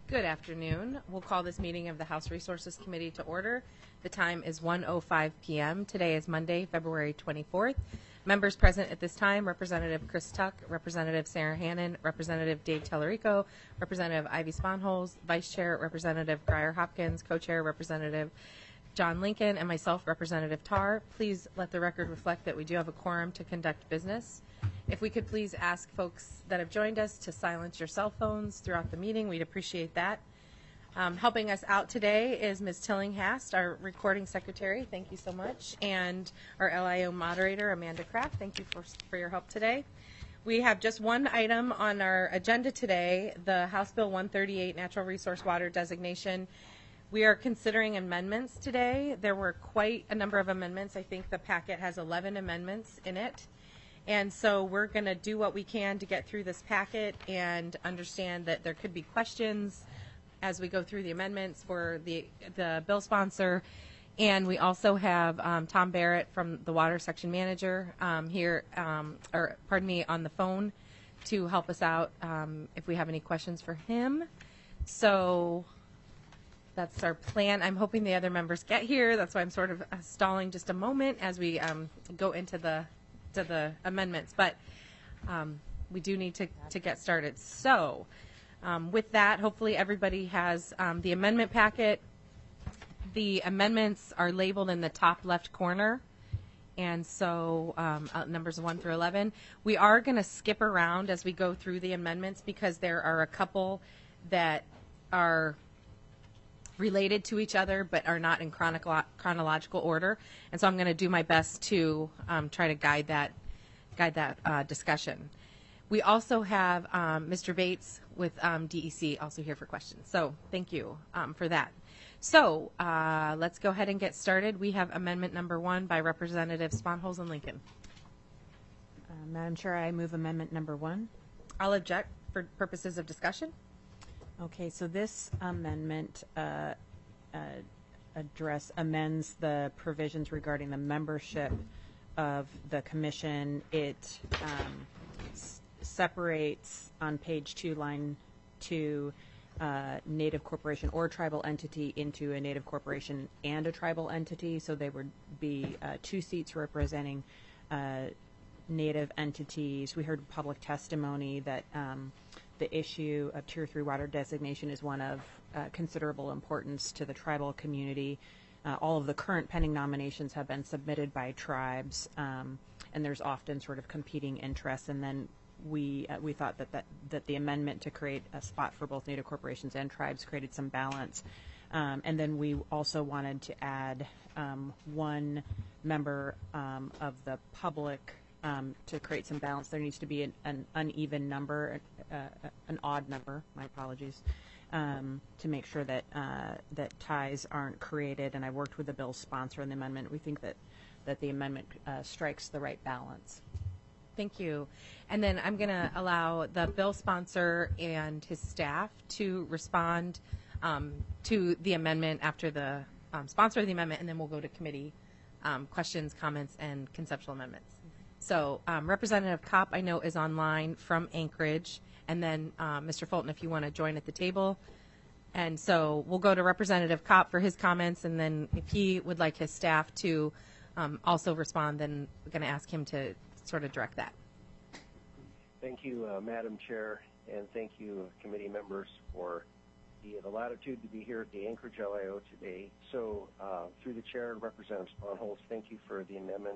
Good afternoon. We'll call this meeting of the House Resources Committee to order. The time is 1:05 p.m. Today is Monday, February 24th. Members present at this time: Representative Chris Tuck, Representative Sarah Hannon, Representative Dave Tellerico, Representative Ivy Sponholz, Vice Chair Representative Grier Hopkins, Co-Chair Representative John Lincoln, and myself, Representative Tarr. Please let the record reflect that we do have a quorum to conduct business. If we could please ask folks that have joined us to silence your cell phones throughout the meeting, we'd appreciate that. Helping us out today is Ms. Tillinghast, our recording secretary. Thank you so much. And our LIO moderator, Amanda Kraft. Thank you for your help today. We have just one item on our agenda today, the House Bill 138 Natural Resource Water Designation. We are considering amendments today. There were quite a number of amendments. I think the packet has 11 amendments in it. And so we're going to do what we can to get through this packet and understand that there could be questions as we go through the amendments for the bill sponsor. And we also have Tom Barrett from the Water Section Manager here, on the phone to help us out if we have any questions for him. So that's our plan. I'm hoping the other members get here. That's why I'm sort of stalling just a moment as we go into the amendments, but we do need to get started. So with that, hopefully everybody has the amendment packet. The amendments are labeled in the top left corner, and so numbers 1 through 11. We are going to skip around as we go through the amendments because there are a couple that are related to each other but are not in chronological order, and so I'm going to do my best to try to guide that discussion. We also have Mr. Bates with DEC also here for questions, so thank you for that. So let's go ahead and get started. We have amendment number 1 by Representative Sponholz and Lincoln. Madam Chair, I move amendment number 1. I'll object for purposes of discussion. Okay, so this amendment amends the provisions regarding the membership of the commission. It separates on page 2, line 2, Native corporation or tribal entity into a Native corporation and a tribal entity. So there would be 2 seats representing Native entities. We heard public testimony that the issue of Tier 3 water designation is one of considerable importance to the tribal community. All of the current pending nominations have been submitted by tribes, and there's often sort of competing interests. And then we thought that the amendment to create a spot for both Native corporations and tribes created some balance. And then we also wanted to add 1 member of the public to create some balance. There needs to be an uneven number, an odd number, my apologies, to make sure that that ties aren't created. And I worked with the bill sponsor on the amendment. We think that the amendment strikes the right balance. Thank you. And then I'm going to allow the bill sponsor and his staff to respond to the amendment after the sponsor of the amendment, and then we'll go to committee questions, comments, and conceptual amendments. So Representative Kopp, I know, is online from Anchorage, and then Mr. Fulton, if you want to join at the table. And so we'll go to Representative Kopp for his comments, and then if he would like his staff to also respond, then we're going to ask him to sort of direct that. Thank you, Madam Chair, and thank you, committee members, for the latitude to be here at the Anchorage LIO today. So through the chair and Representative Sponholz, thank you for the amendment.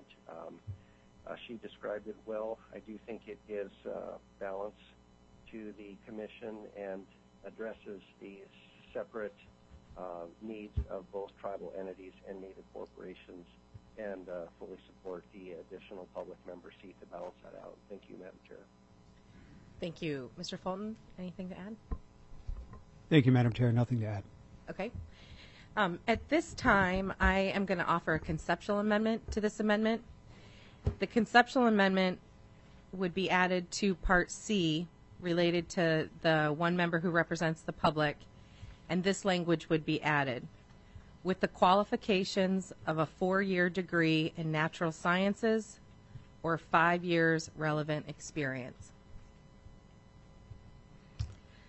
She described it well. I do think it gives balance to the commission and addresses the separate needs of both tribal entities and Native corporations, and fully support the additional public member seat to balance that out. Thank you, Madam Chair. Thank you. Mr. Fulton, anything to add? Thank you, Madam Chair. Nothing to add. Okay. At this time, I am going to offer a conceptual amendment to this amendment. The conceptual amendment would be added to Part C related to the 1 member who represents the public, and this language would be added. With the qualifications of a 4-year degree in natural sciences or 5 years relevant experience.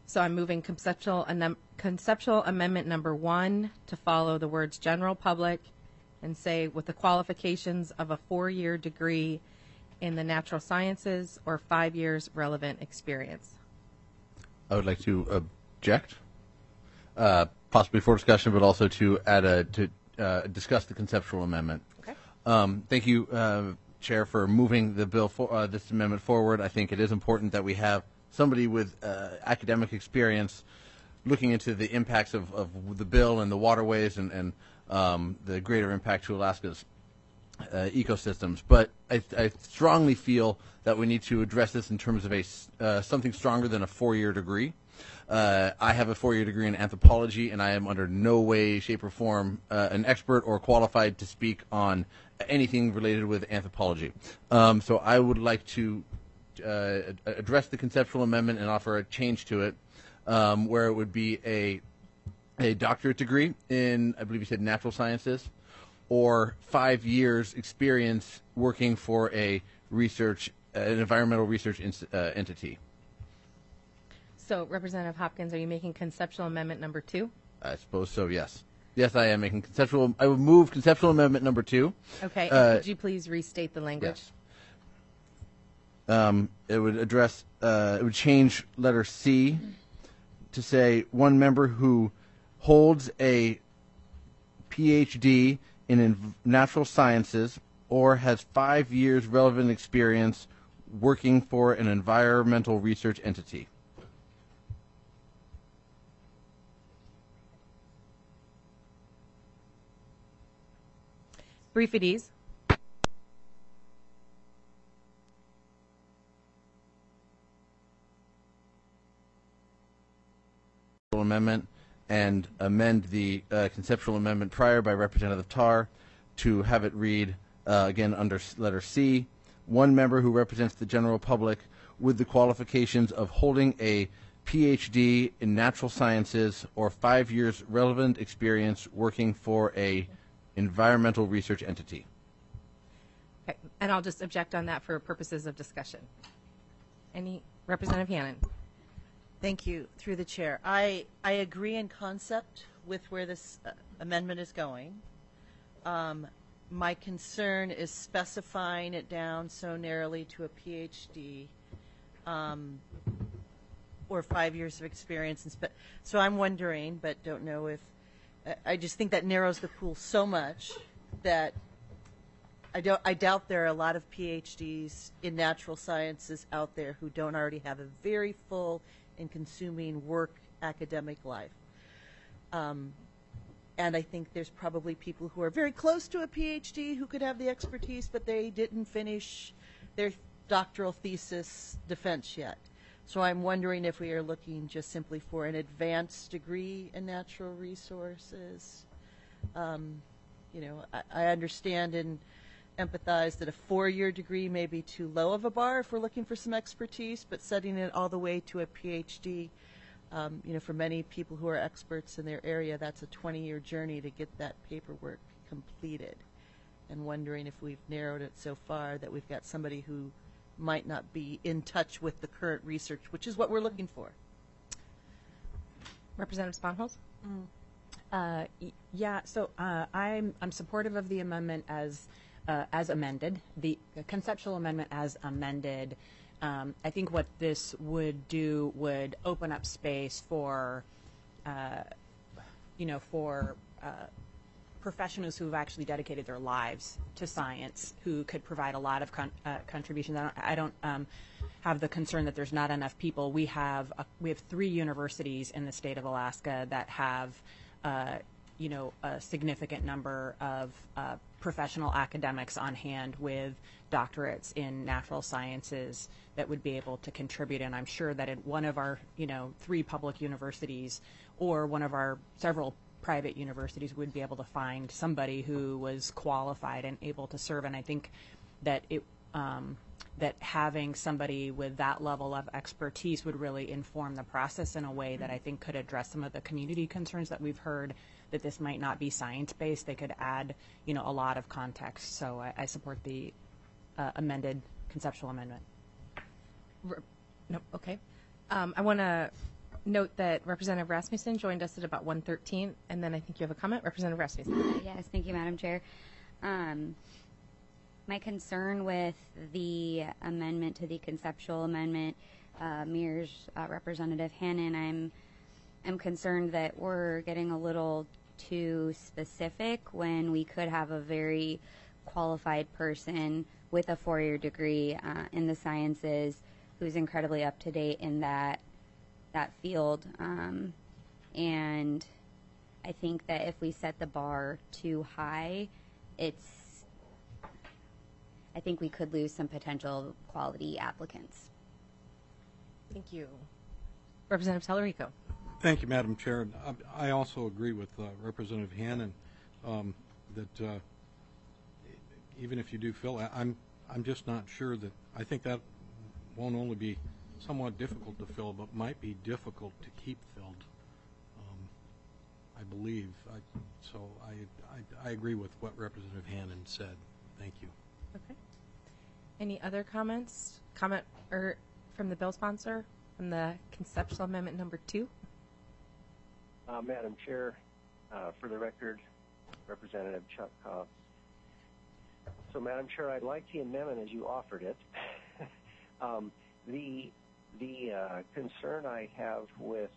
So I'm moving conceptual amendment number 1 to follow the words general public and say with the qualifications of a 4-year degree in the natural sciences or 5 years relevant experience. I would like to object, possibly for discussion, but also to discuss the conceptual amendment. Okay. Thank you, Chair, for moving the bill this amendment forward. I think it is important that we have somebody with academic experience looking into the impacts of the bill and the waterways and the greater impact to Alaska's ecosystems. But I strongly feel that we need to address this in terms of something stronger than a 4-year degree. I have a 4-year degree in anthropology, and I am under no way, shape, or form an expert or qualified to speak on anything related with anthropology. So I would like to address the conceptual amendment and offer a change to it, where it would be a doctorate degree in, I believe you said, natural sciences, or 5 years experience working for an environmental research entity. So Representative Hopkins, are you making conceptual amendment number 2? I suppose so, yes. Yes, I am making conceptual. I would move conceptual amendment number 2. Okay. And could you please restate the language? Yes. It would address. It would change letter C to say one member who holds a PhD in natural sciences or has 5 years relevant experience working for an environmental research entity. Brief at ease. Amendment and amend the conceptual amendment prior by Representative Tarr to have it read again under letter C, one member who represents the general public with the qualifications of holding a PhD in natural sciences or 5 years relevant experience working for a environmental research entity. Okay. And I'll just object on that for purposes of discussion. Representative Hannon. Thank you. Through the chair. I agree in concept with where this amendment is going. My concern is specifying it down so narrowly to a PhD or 5 years of experience. So I'm wondering, but don't know if, I just think that narrows the pool so much that I doubt there are a lot of PhDs in natural sciences out there who don't already have a very full and consuming work academic life. And I think there's probably people who are very close to a PhD who could have the expertise, but they didn't finish their doctoral thesis defense yet. So I'm wondering if we are looking just simply for an advanced degree in natural resources. I understand and empathize that a 4-year degree may be too low of a bar if we're looking for some expertise, but setting it all the way to a PhD, for many people who are experts in their area, that's a 20-year journey to get that paperwork completed. And wondering if we've narrowed it so far that we've got somebody who might not be in touch with the current research, which is what we're looking for. Representative Sponholz? Yeah, so I'm supportive of the amendment as amended. The conceptual amendment as amended, I think what this would do would open up space for, professionals who have actually dedicated their lives to science, who could provide a lot of contributions. I don't have the concern that there's not enough people. We have 3 universities in the state of Alaska that have, a significant number of professional academics on hand with doctorates in natural sciences that would be able to contribute. And I'm sure that at one of our, 3 public universities or one of our several private universities would be able to find somebody who was qualified and able to serve. And I think that that having somebody with that level of expertise would really inform the process in a way that I think could address some of the community concerns that we've heard, that this might not be science-based. They could add, a lot of context. So I support the amended conceptual amendment. No, okay. I want to note that Representative Rasmussen joined us at about 1:13, and then I think you have a comment, Representative Rasmussen. Yes, thank you, Madam Chair. My concern with the amendment to the conceptual amendment mirrors Representative Hannon. I'm concerned that we're getting a little too specific when we could have a very qualified person with a four-year degree in the sciences who's incredibly up to date in that field. And I think that if we set the bar too high, I think we could lose some potential quality applicants. Thank you. Representative Tallarico. Thank you, Madam Chair. I also agree with Representative Hannon that even if you do fill, I'm just not sure that, I think that won't only be somewhat difficult to fill, but might be difficult to keep filled, I believe. So I agree with what Representative Hannon said. Thank you. Okay. Any other comments? Comment from the bill sponsor on the conceptual amendment number 2? Madam Chair, for the record, Representative Chuck Cobb. So, Madam Chair, I'd like the amendment as you offered it. The concern I have with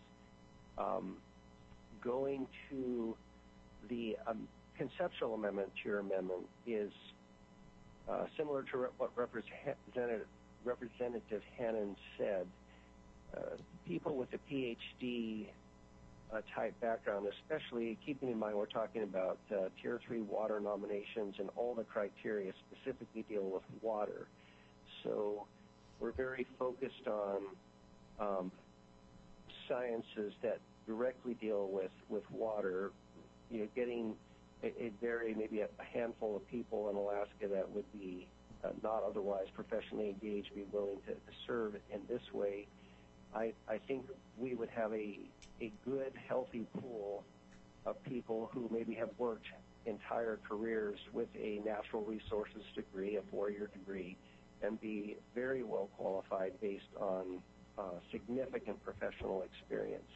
going to the conceptual amendment to your amendment is similar to what Representative Hannon said. People with a PhD type background, especially keeping in mind we're talking about Tier 3 water nominations and all the criteria specifically deal with water. So we're very focused on sciences that directly deal with water. You know, getting maybe a handful of people in Alaska that would be not otherwise professionally engaged be willing to serve in this way. I think we would have a good, healthy pool of people who maybe have worked entire careers with a natural resources degree, a four-year degree, and be very well qualified based on significant professional experience.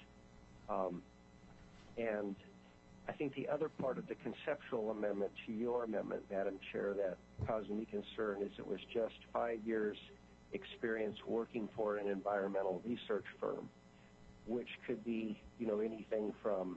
And I think the other part of the conceptual amendment to your amendment, Madam Chair, that caused me concern is it was just 5 years experience working for an environmental research firm, which could be, anything from,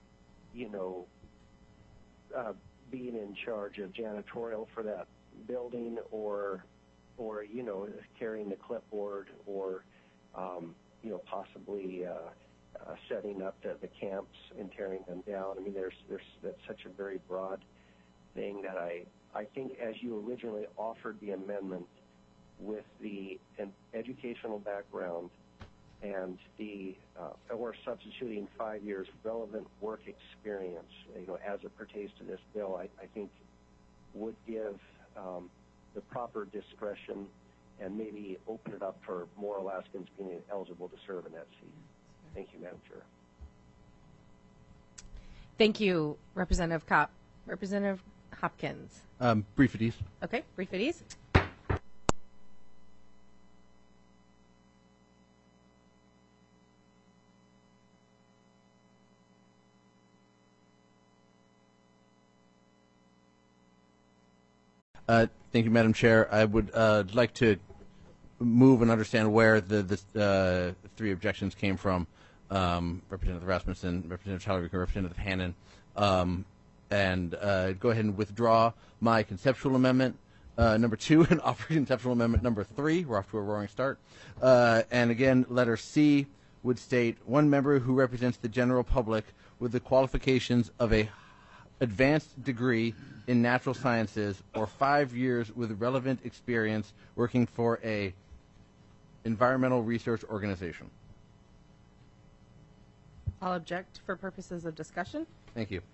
being in charge of janitorial for that building or carrying the clipboard or, possibly setting up the camps and tearing them down. I mean, that's such a very broad thing that I think as you originally offered the amendment with an educational background and or substituting 5 years relevant work experience, as it pertains to this bill, I think would give the proper discretion and maybe open it up for more Alaskans being eligible to serve in that seat. Thank you, Madam Chair. Thank you, Representative Kopp. Representative Hopkins. Brief at ease. Okay, brief at ease. Thank you, Madam Chair. I would like to move and understand where the three objections came from. Representative Rasmussen, Representative Tallarico, Representative Hannon, and go ahead and withdraw my conceptual amendment number 2 and offer conceptual amendment number 3. We're off to a roaring start. And again, letter C would state one member who represents the general public with the qualifications of a advanced degree in natural sciences or 5 years with relevant experience working for a environmental research organization. I'll object for purposes of discussion. Thank you.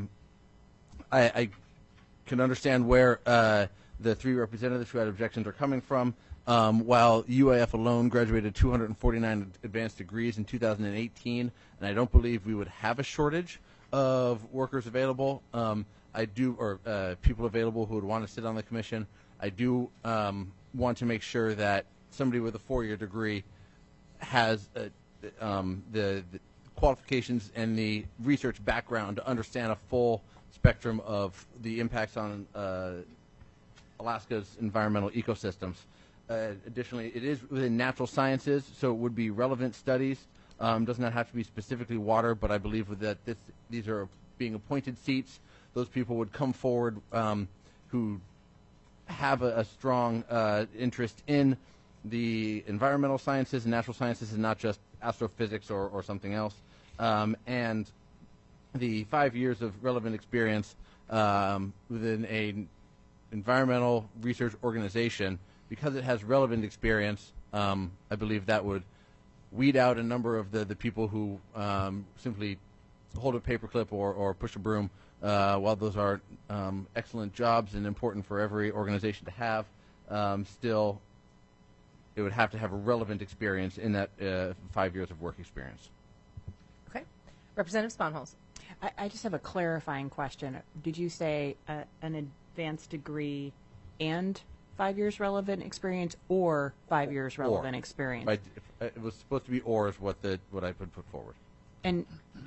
I can understand where the three representatives who had objections are coming from. While UAF alone graduated 249 advanced degrees in 2018, and I don't believe we would have a shortage of workers available. People available who would want to sit on the commission. I do want to make sure that somebody with a 4-year degree has the qualifications and the research background to understand a full spectrum of the impacts on Alaska's environmental ecosystems. Additionally, it is within natural sciences, so it would be relevant studies. Does not have to be specifically water, but I believe that these are being appointed seats. Those people would come forward who have a strong interest in the environmental sciences and natural sciences, and not just astrophysics or something else. And the 5 years of relevant experience within an environmental research organization, because it has relevant experience, I believe that would weed out a number of the people who simply hold a paperclip or push a broom. While those are excellent jobs and important for every organization to have, still it would have to have a relevant experience in that 5 years of work experience. Okay. Representative Sponholz. I just have a clarifying question. Did you say an advanced degree and 5 years relevant experience, or 5 years relevant experience? It was supposed to be or is what I would put forward. And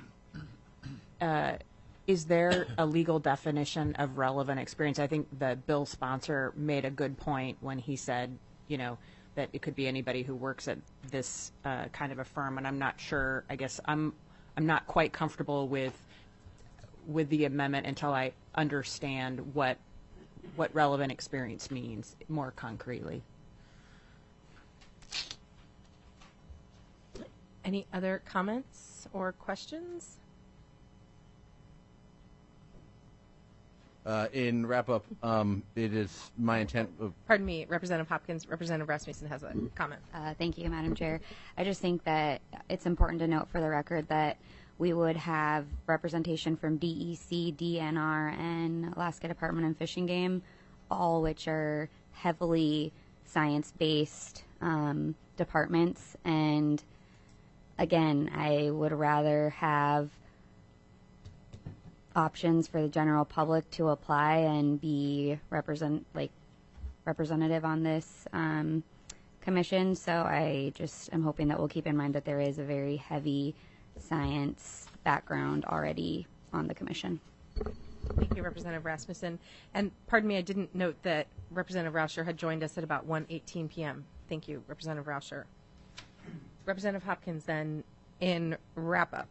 is there a legal definition of relevant experience? I think the bill sponsor made a good point when he said, that it could be anybody who works at this kind of a firm, and I'm not sure. I guess I'm not quite comfortable with the amendment until I understand what relevant experience means more concretely. Any other comments or questions? In wrap-up, it is my intent. Pardon me, Representative Hopkins. Representative Rasmussen has a comment. Thank you, Madam Chair. I just think that it's important to note for the record that we would have representation from DEC, DNR, and Alaska Department of Fish and Game, all which are heavily science-based departments. And again, I would rather have options for the general public to apply and be representative on this commission. So I just am hoping that we'll keep in mind that there is a very heavy science background already on the commission. Thank you, Representative Rasmussen. And pardon me, I didn't note that Representative Rauscher had joined us at about 1:18 p.m. Thank you, Representative Rauscher. Representative Hopkins, then, in wrap-up.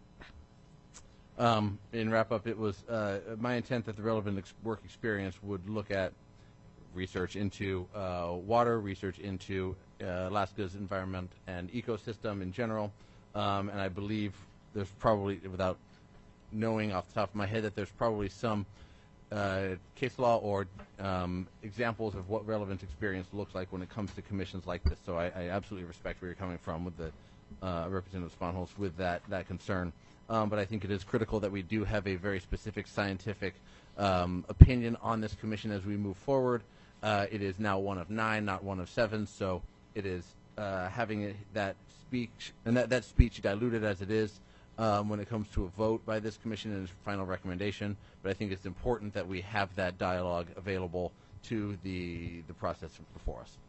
In wrap-up, it was my intent that the relevant work experience would look at research into water, research into Alaska's environment and ecosystem in general, and I believe there's probably, without knowing off the top of my head, that there's probably some case law or examples of what relevant experience looks like when it comes to commissions like this. So I absolutely respect where you're coming from with the Representative Sponholz with that concern. But I think it is critical that we do have a very specific scientific opinion on this commission as we move forward. It is now 1 of 9, not 1 of 7, so it is having that speech, and that speech diluted as it is when it comes to a vote by this commission and its final recommendation. But I think it's important that we have that dialogue available to the process before us.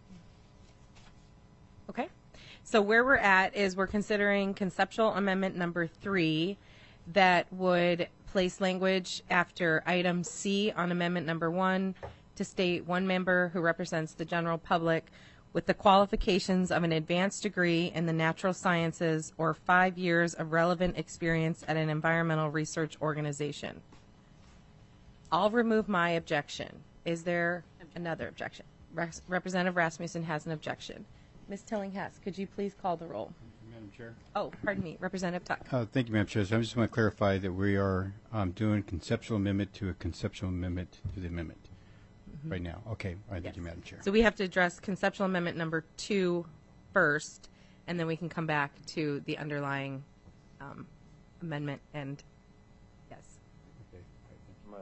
Okay. So where we're at is we're considering conceptual amendment number 3 that would place language after item C on amendment number 1 to state one member who represents the general public with the qualifications of an advanced degree in the natural sciences or 5 years of relevant experience at an environmental research organization. I'll remove my objection. Is there another objection? Representative Rasmussen has an objection. Ms. Tilling-Hess, could you please call the roll? Madam Chair. Oh, pardon me, Representative Tuck. Thank you, Madam Chair. So I just want to clarify that we are doing conceptual amendment to a conceptual amendment to the amendment right now. Okay. All right. Thank you, Madam Chair. So we have to address conceptual amendment number 2 first, and then we can come back to the underlying amendment. And yes. Okay. My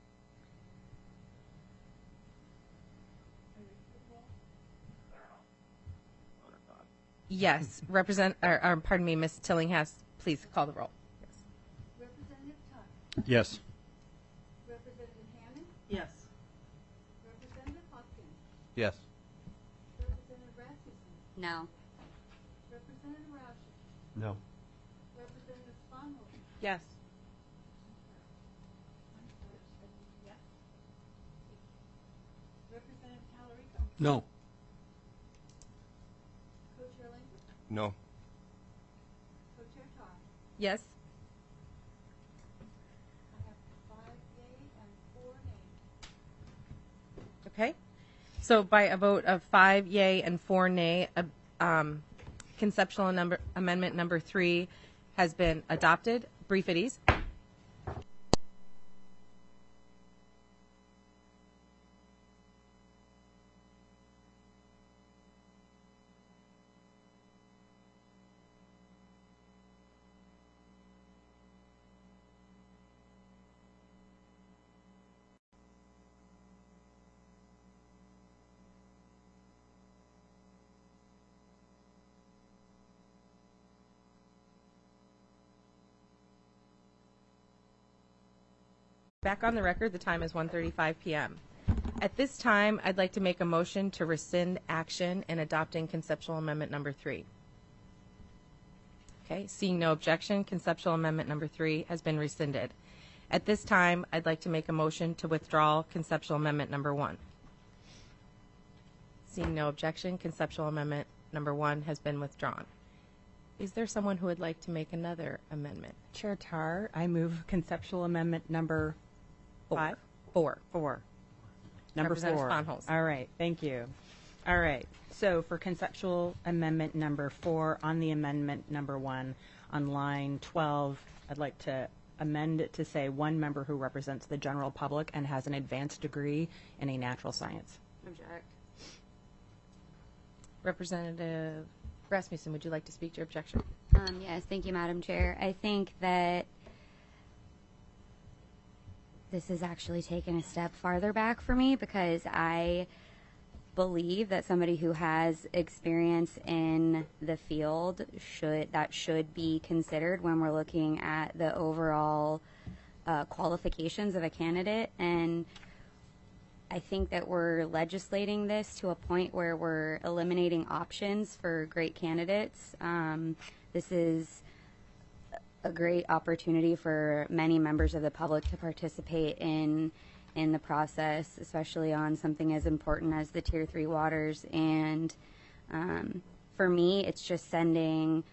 Yes, pardon me, Ms. Tilling-Hess, please call the roll. Yes. Representative Tuck. Yes. Representative Hammond. Yes. Representative Hopkins. Yes. Representative Rasmussen. No. Representative Rauscher. No. Representative Sponholz. Yes. Yes. Representative Talarico. No. Co-chair Lincoln. No. Co-chair Todd. Yes. I have 5 yea and 4 nay. Okay. So by a vote of 5 yea and 4 nay, conceptual amendment number 3 has been adopted. Brief at ease. Back on the record, the time is 1:35 p.m. At this time, I'd like to make a motion to rescind action in adopting conceptual amendment number 3. Okay, seeing no objection, conceptual amendment number 3 has been rescinded. At this time, I'd like to make a motion to withdraw conceptual amendment number 1. Seeing no objection, conceptual amendment number 1 has been withdrawn. Is there someone who would like to make another amendment? Chair Tar, I move conceptual amendment number 5? 4. 4. Number Representative 4. Sponholz. All right, thank you. All right, so for conceptual amendment number 4 on the amendment number 1 on line 12, I'd like to amend it to say one member who represents the general public and has an advanced degree in a natural science. Object. Representative Rasmussen, would you like to speak to your objection? Yes, thank you, Madam Chair. I think that this has actually taken a step farther back for me because I believe that somebody who has experience in the field should be considered when we're looking at the overall qualifications of a candidate. And I think that we're legislating this to a point where we're eliminating options for great candidates. This is a great opportunity for many members of the public to participate in the process, especially on something as important as the Tier 3 waters. And for me, it's just sending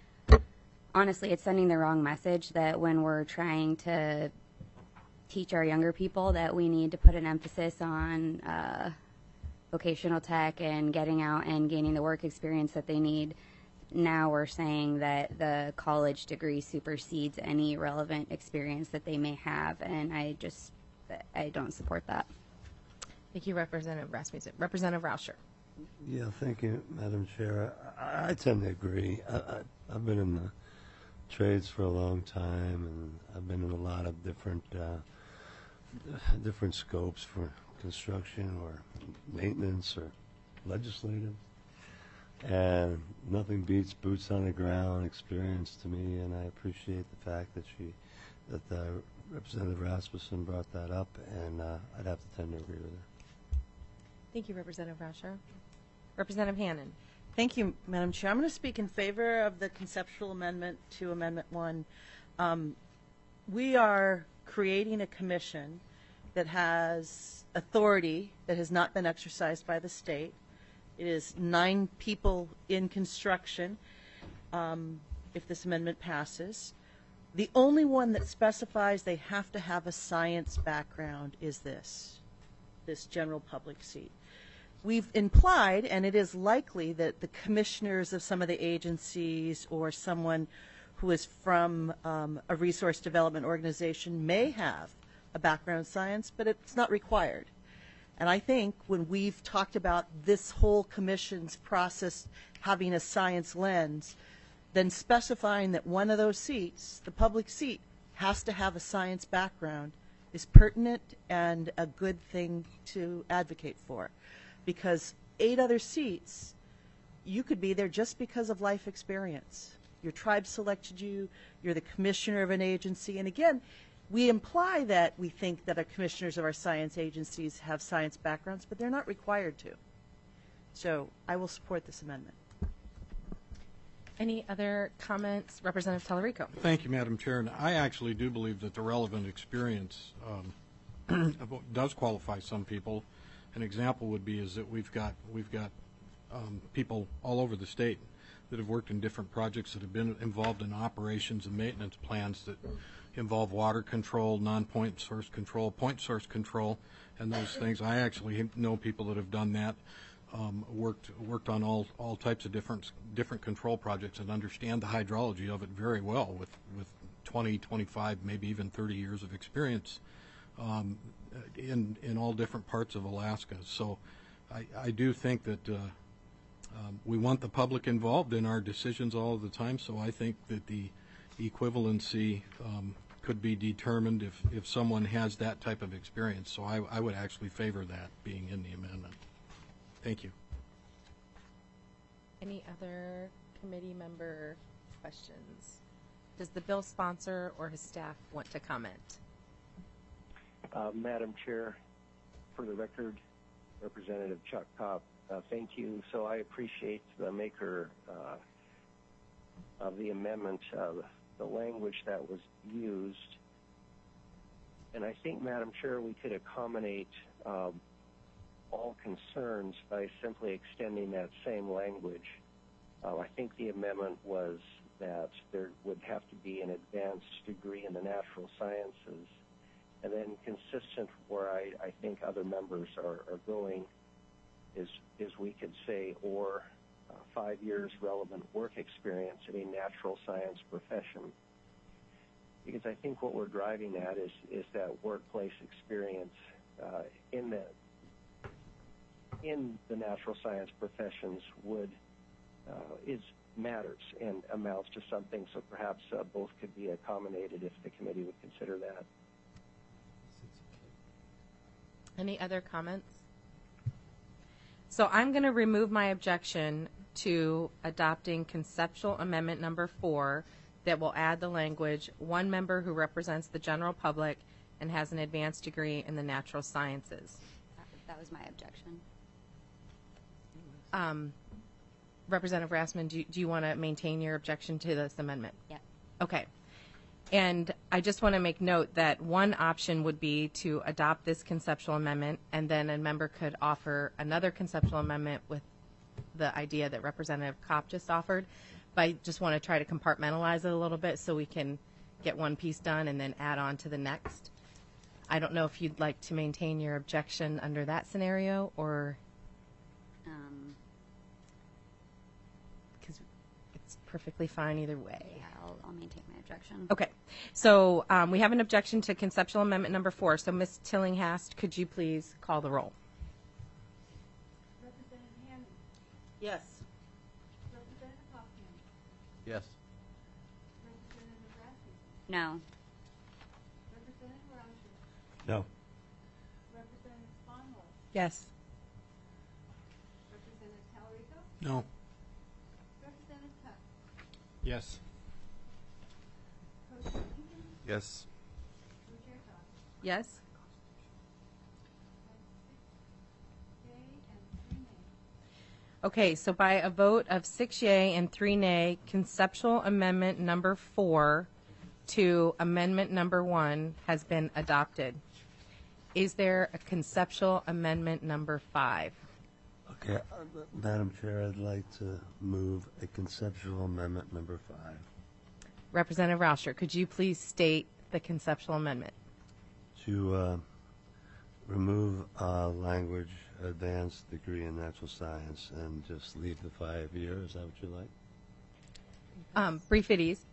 the wrong message that when we're trying to teach our younger people that we need to put an emphasis on vocational tech and getting out and gaining the work experience that they need. Now we're saying that the college degree supersedes any relevant experience that they may have, and I don't support that. Thank you, Representative Rasmussen. Representative Rauscher. Yeah, thank you, Madam Chair. I tend to agree. I've been in the trades for a long time, and I've been in a lot of different scopes for construction or maintenance or legislative. And nothing beats boots on the ground experience to me, and I appreciate the fact that Representative Rasmussen brought that up, and I'd have to tend to agree with her. Thank you, Representative Rauscher. Representative Hannan. Thank you, Madam Chair. I'm going to speak in favor of the conceptual amendment to Amendment 1. We are creating a commission that has authority that has not been exercised by the state. It is 9 people in construction if this amendment passes. The only one that specifies they have to have a science background is this general public seat. We've implied, and it is likely, that the commissioners of some of the agencies or someone who is from a resource development organization may have a background in science, but it's not required. And I think when we've talked about this whole commission's process having a science lens, then specifying that one of those seats, the public seat, has to have a science background is pertinent and a good thing to advocate for. Because 8 other seats, you could be there just because of life experience. Your tribe selected you, you're the commissioner of an agency, and again, we imply that we think that our commissioners of our science agencies have science backgrounds, but they're not required to. So I will support this amendment. Any other comments? Representative Talarico. Thank you, Madam Chair. And I actually do believe that the relevant experience does qualify some people. An example would be is that we've got people all over the state that have worked in different projects that have been involved in operations and maintenance plans that involve water control, non-point source control, point source control, and those things. I actually know people that have done that, worked on all types of different control projects and understand the hydrology of it very well with 20, 25, maybe even 30 years of experience in all different parts of Alaska. So I do think that we want the public involved in our decisions all of the time, so I think that the equivalency could be determined if someone has that type of experience. So I would actually favor that being in the amendment. Thank you. Any other committee member questions? Does the bill sponsor or his staff want to comment? Madam Chair, for the record, Representative Chuck Kopp, thank you. So I appreciate the maker of the amendment, the language that was used. And I think, Madam Chair, we could accommodate all concerns by simply extending that same language. I think the amendment was that there would have to be an advanced degree in the natural sciences, and then consistent where I think other members are going is we could say, or 5 years relevant work experience in a natural science profession. Because I think what we're driving at is that workplace experience in the natural science professions matters and amounts to something. So perhaps both could be accommodated if the committee would consider that. Any other comments? So I'm going to remove my objection to adopting conceptual amendment number 4 that will add the language, one member who represents the general public and has an advanced degree in the natural sciences. That was my objection. Representative Rassman, do you want to maintain your objection to this amendment? Yeah. Okay. And I just want to make note that one option would be to adopt this conceptual amendment, and then a member could offer another conceptual amendment with the idea that Representative Kopp just offered. But I just want to try to compartmentalize it a little bit so we can get one piece done and then add on to the next. I don't know if you'd like to maintain your objection under that scenario, or because it's perfectly fine either way. Yeah, I'll maintain my objection. Okay. So we have an objection to conceptual amendment number 4. So Ms. Tillinghast, could you please call the roll? Representative Hammond, Yes. Representative Hoffman, Yes. Representative Rasmussen, No. Representative Rauscher, No. Representative Sponholz, Yes. Representative Talarico, No. Representative Tuck, Yes. Co-Chair Lincoln, Yes. Co-Chair Todd. Yes. 6 yea and 3 nay. Okay, so by a vote of 6 yea and 3 nay, conceptual amendment number 4 to amendment number 1 has been adopted. Is there a conceptual amendment number 5? Okay, Madam Chair, I'd like to move a conceptual amendment number 5 Representative Rauscher, could you please state the conceptual amendment? to remove language advanced degree in natural science and just leave the 5 years. Is that what you like? Brief at ease.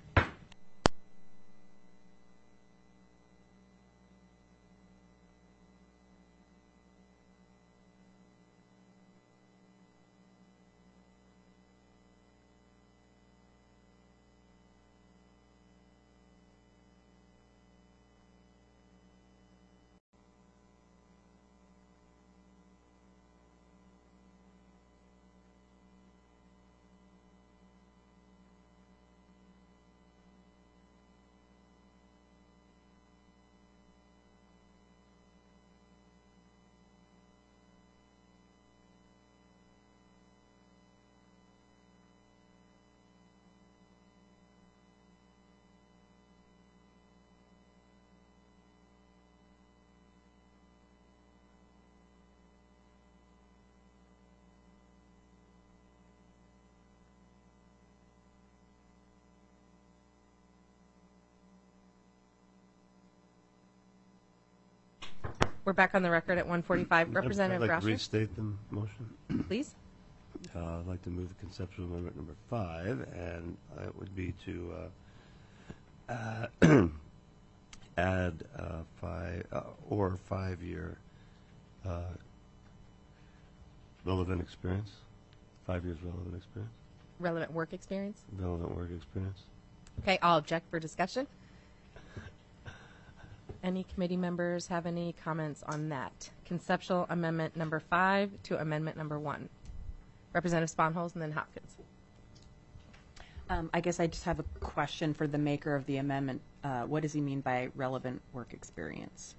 We're back on the record at 1:45. I'd Representative like to Rauscher, restate the motion. please. I'd like to move the conceptual amendment number 5, and it would be to add 5-year relevant experience. 5 years relevant experience. Relevant work experience. Relevant work experience. Okay, I'll object for discussion. Any committee members have any comments on that? Conceptual amendment number 5 to amendment number 1. Representative Sponholz and then Hopkins. I guess I just have a question for the maker of the amendment. What does he mean by relevant work experience?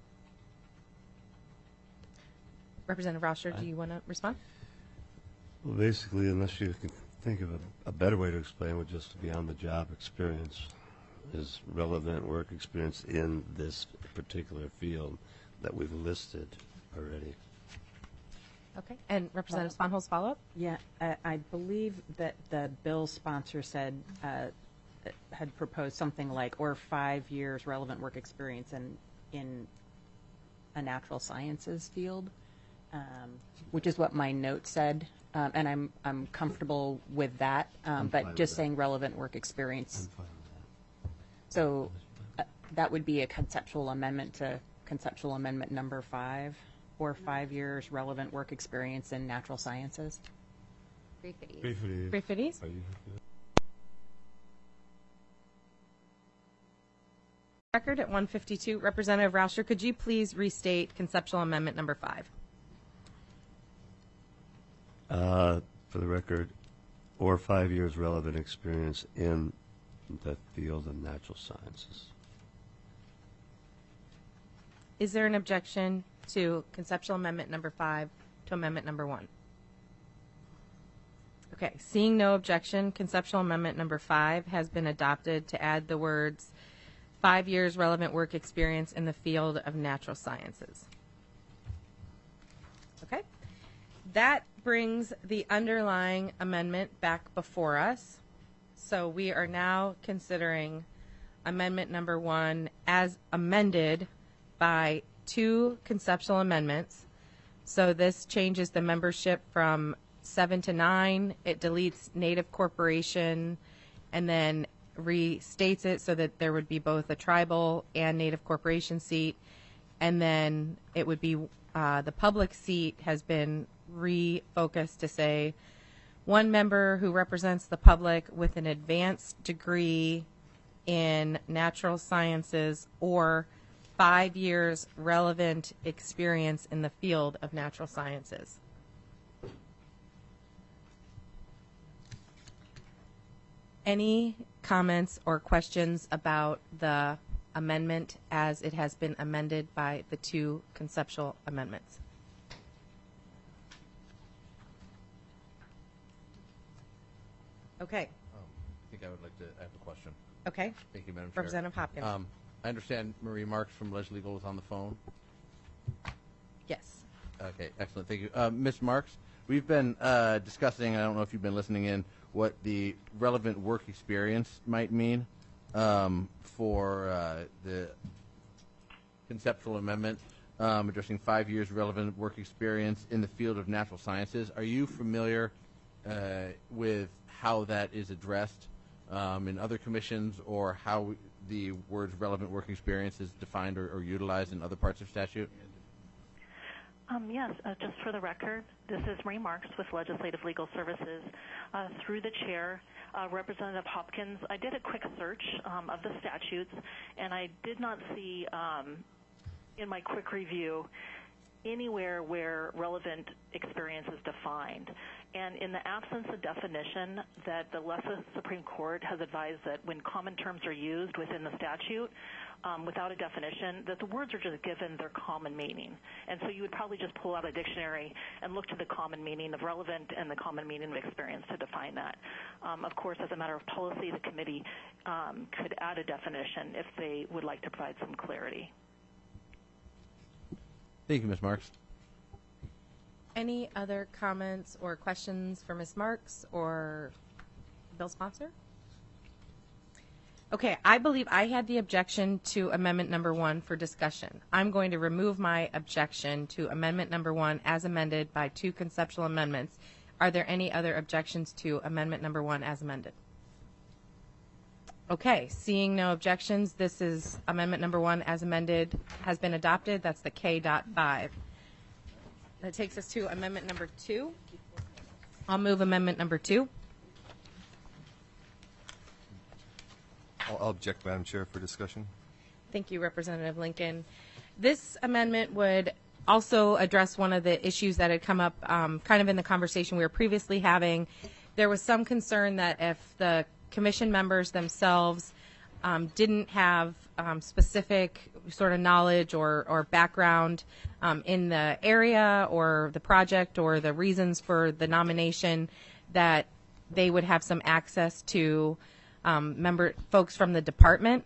Representative Rauscher, do you want to respond? Well, basically, unless you can think of a better way to explain, would just be on the job experience is relevant work experience in this particular field that we've listed already. Okay, and Representative Sponholz, follow-up? Yeah, I believe that the bill sponsor said, had proposed something like, or 5 years relevant work experience in a natural sciences field, which is what my note said, and I'm comfortable with that, fine but with just that. saying relevant work experience. I'm fine with So that would be a conceptual amendment to conceptual amendment number 5, or 5 years relevant work experience in natural sciences. Brief at ease. that. Brief at ease. Are you? Record at 1:52. Representative Rauscher, could you please restate conceptual amendment number 5? For the record, or 5 years relevant experience in the field of natural sciences. Is there an objection to conceptual amendment number 5 to amendment number 1? Okay, seeing no objection, conceptual amendment number 5 has been adopted to add the words 5 years relevant work experience in the field of natural sciences. Okay, that brings the underlying amendment back before us. So we are now considering amendment number 1 as amended by 2 conceptual amendments. So this changes the membership from 7 to 9. It deletes Native Corporation and then restates it so that there would be both a tribal and Native Corporation seat. And then it would be the public seat has been refocused to say 1 member who represents the public with an advanced degree in natural sciences or 5 years relevant experience in the field of natural sciences. Any comments or questions about the amendment as it has been amended by the 2 conceptual amendments? Okay. I think I would like to I have a question. Okay. Thank you, Madam Chair. Representative Hopkins. I understand Marie Marks from Ledge Legal is on the phone. Yes. Okay, excellent. Thank you. Ms. Marks, we've been discussing, I don't know if you've been listening in, what the relevant work experience might mean for the conceptual amendment addressing 5 years relevant work experience in the field of natural sciences. Are you familiar with how that is addressed in other commissions or how the words relevant work experience is defined or utilized in other parts of statute? Yes, just for the record, this is Marie Marks with Legislative Legal Services. Through the chair, Representative Hopkins, I did a quick search of the statutes, and I did not see in my quick review anywhere where relevant experience is defined. And in the absence of definition, that the Lesser Supreme Court has advised that when common terms are used within the statute, without a definition, that the words are just given their common meaning. And so you would probably just pull out a dictionary and look to the common meaning of relevant and the common meaning of experience to define that. Of course, as a matter of policy, the committee could add a definition if they would like to provide some clarity. Thank you, Ms. Marks. Any other comments or questions for Ms. Marks or bill sponsor? Okay, I believe I had the objection to amendment number 1 for discussion. I'm going to remove my objection to amendment number 1 as amended by 2 conceptual amendments. Are there any other objections to amendment number 1 as amended? Okay, seeing no objections, this is amendment number 1 as amended has been adopted. That's the K.5. That takes us to amendment number 2. I'll move amendment number 2. I'll object, Madam Chair, for discussion. Thank you, Representative Lincoln. This amendment would also address one of the issues that had come up kind of in the conversation we were previously having. There was some concern that if the commission members themselves didn't have specific sort of knowledge or background in the area or the project or the reasons for the nomination, that they would have some access to folks from the department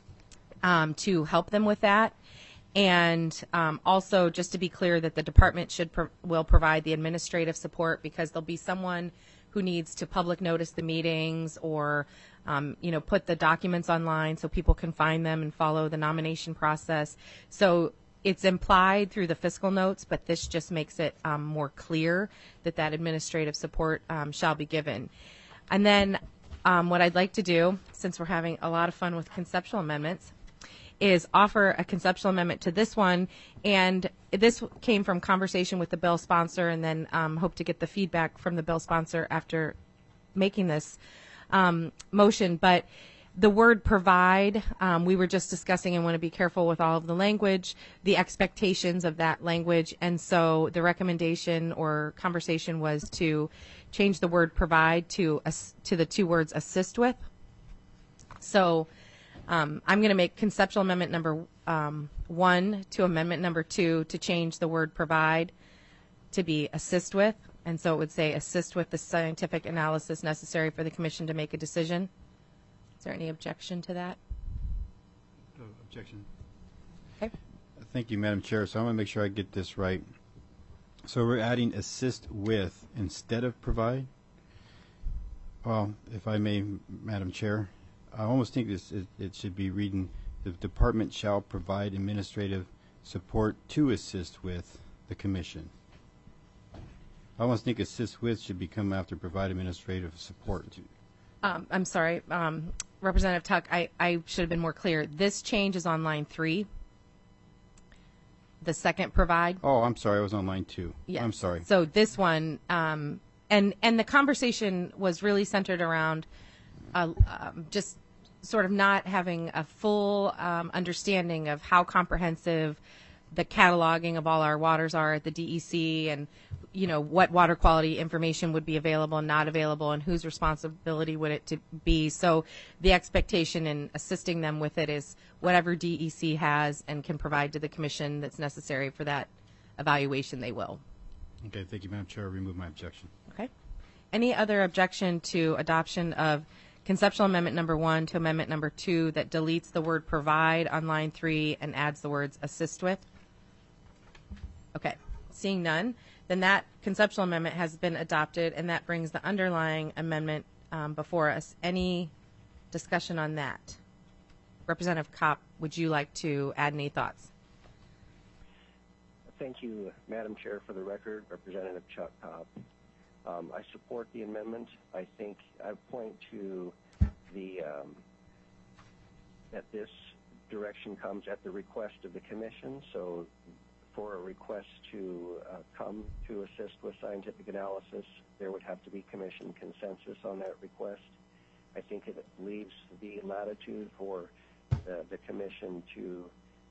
to help them with that. And also, just to be clear, that the department will provide the administrative support, because there'll be someone who needs to public notice the meetings or put the documents online so people can find them and follow the nomination process. So it's implied through the fiscal notes, but this just makes it more clear that that administrative support shall be given. And then what I'd like to do, since we're having a lot of fun with conceptual amendments, is offer a conceptual amendment to this one. And this came from conversation with the bill sponsor, and then hope to get the feedback from the bill sponsor after making this motion. But the word provide, we were just discussing and want to be careful with all of the language, the expectations of that language. And so the recommendation or conversation was to change the word provide to the 2 words assist with. So I'm going to make conceptual amendment number 1 to amendment number 2 to change the word provide to be assist with. And so it would say assist with the scientific analysis necessary for the commission to make a decision. Is there any objection to that? Objection. Okay. Thank you, Madam Chair. So I want to make sure I get this right. So we're adding assist with instead of provide? Well, if I may, Madam Chair, I almost think it should be reading, the department shall provide administrative support to assist with the commission. I almost think assist with should become after provide administrative support. I'm sorry, Representative Tuck, I should have been more clear. This change is on line 3. The second provide. Oh, I'm sorry, I was on line 2. Yes. I'm sorry. So this one, and the conversation was really centered around just sort of not having a full understanding of how comprehensive the cataloging of all our waters are at the DEC, and what water quality information would be available and not available, and whose responsibility would it to be. So the expectation in assisting them with it is whatever DEC has and can provide to the commission that's necessary for that evaluation, they will. Okay, thank you, Madam Chair. I remove my objection. Okay. Any other objection to adoption of conceptual amendment number 1 to amendment number 2 that deletes the word provide on line 3 and adds the words assist with? Okay. Seeing none, then that conceptual amendment has been adopted, and that brings the underlying amendment before us. Any discussion on that? Representative Kopp, would you like to add any thoughts? Thank you, Madam Chair. For the record, Representative Chuck Kopp. I support the amendment. I think I point to that this direction comes at the request of the commission. So for a request to come to assist with scientific analysis, there would have to be commission consensus on that request. I think it leaves the latitude for the commission to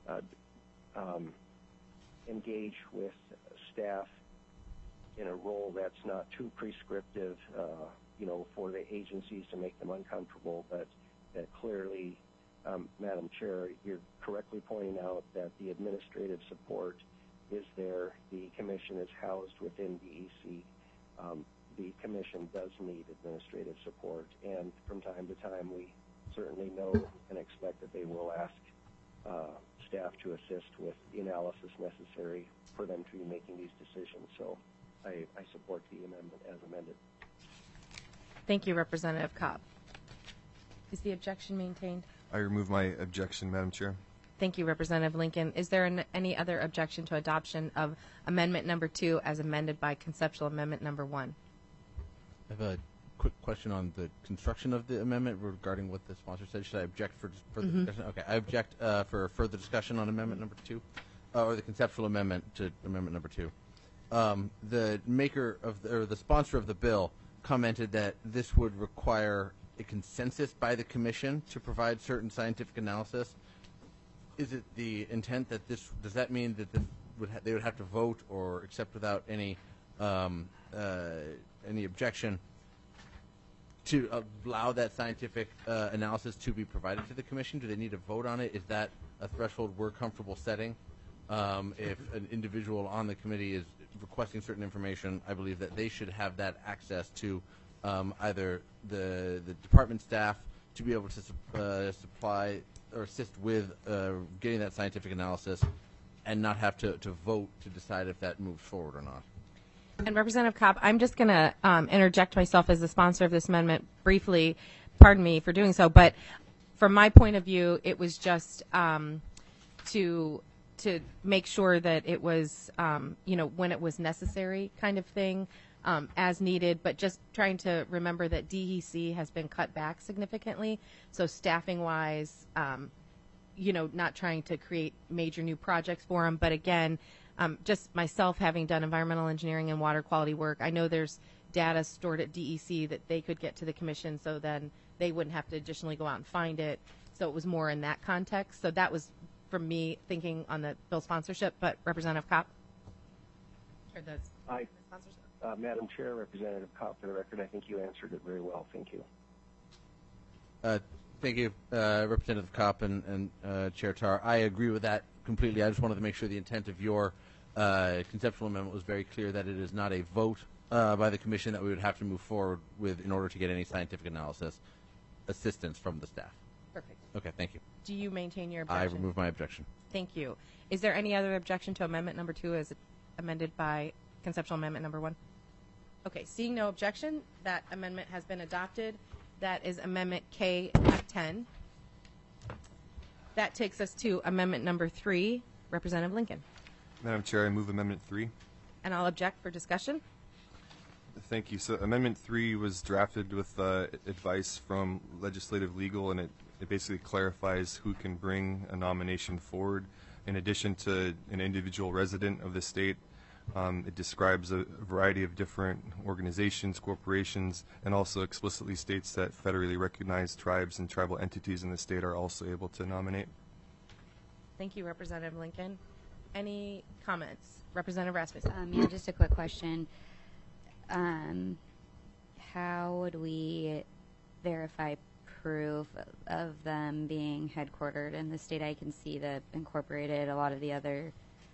engage with staff in a role that's not too prescriptive, for the agencies to make them uncomfortable, but that clearly, Madam Chair, you're correctly pointing out that the administrative support is there. The commission is housed within DEC. The commission does need administrative support, and from time to time we certainly know and expect that they will ask staff to assist with the analysis necessary for them to be making these decisions. So I support the amendment as amended. Thank you, Representative Kopp. Is the objection maintained? I remove my objection, Madam Chair. Thank you, Representative Lincoln. Is there any other objection to adoption of Amendment Number 2 as amended by Conceptual Amendment Number 1? I have a quick question on the construction of the amendment regarding what the sponsor said. Should I object for further discussion? Okay, I object for further discussion on Amendment Number 2, or the conceptual amendment to Amendment Number 2. The maker of or the sponsor of the bill commented that this would require a consensus by the Commission to provide certain scientific analysis. Is it the intent that this, does that mean that they would have to vote or accept without any objection to allow that scientific analysis to be provided to the Commission? Do they need to vote on it? Is that a threshold we're comfortable setting? If an individual on the committee is requesting certain information, I believe that they should have that access to either the department staff to be able to supply or assist with getting that scientific analysis and not have to vote to decide if that moves forward or not. And Representative Cobb, I'm just going to interject myself as the sponsor of this amendment briefly. Pardon me for doing so, but from my point of view, it was just to make sure that it was, when it was necessary kind of thing, as needed, but just trying to remember that DEC has been cut back significantly. So staffing-wise, not trying to create major new projects for them, but again, just myself having done environmental engineering and water quality work, I know there's data stored at DEC that they could get to the Commission, so then they wouldn't have to additionally go out and find it. So it was more in that context. So that was from me thinking on the bill sponsorship, but Representative Kopp? Or the sponsorship? Madam Chair, Representative Kopp, for the record, I think you answered it very well. Thank you. Thank you, Representative Kopp and Chair Tar. I agree with that completely. I just wanted to make sure the intent of your conceptual amendment was very clear, that it is not a vote by the Commission that we would have to move forward with in order to get any scientific analysis assistance from the staff. Perfect. Okay, thank you. Do you maintain your objection? I remove my objection. Thank you. Is there any other objection to Amendment Number 2 as amended by Conceptual Amendment Number 1? Okay, seeing no objection, that amendment has been adopted. That is Amendment K10. That takes us to Amendment Number 3. Representative Lincoln. Madam Chair, I move Amendment 3. And I'll object for discussion. Thank you. So Amendment 3 was drafted with advice from Legislative Legal, and it basically clarifies who can bring a nomination forward. In addition to an individual resident of the state, it describes a variety of different organizations, corporations, and also explicitly states that federally recognized tribes and tribal entities in the state are also able to nominate. Thank you, Representative Lincoln. Any comments? Representative Rasmussen. Yeah, just a quick question. How would we verify proof of them being headquartered in the state? I can see that incorporated a lot of the other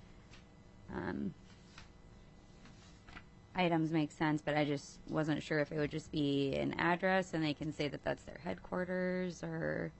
items make sense, but I just wasn't sure if it would just be an address and they can say that that's their headquarters, or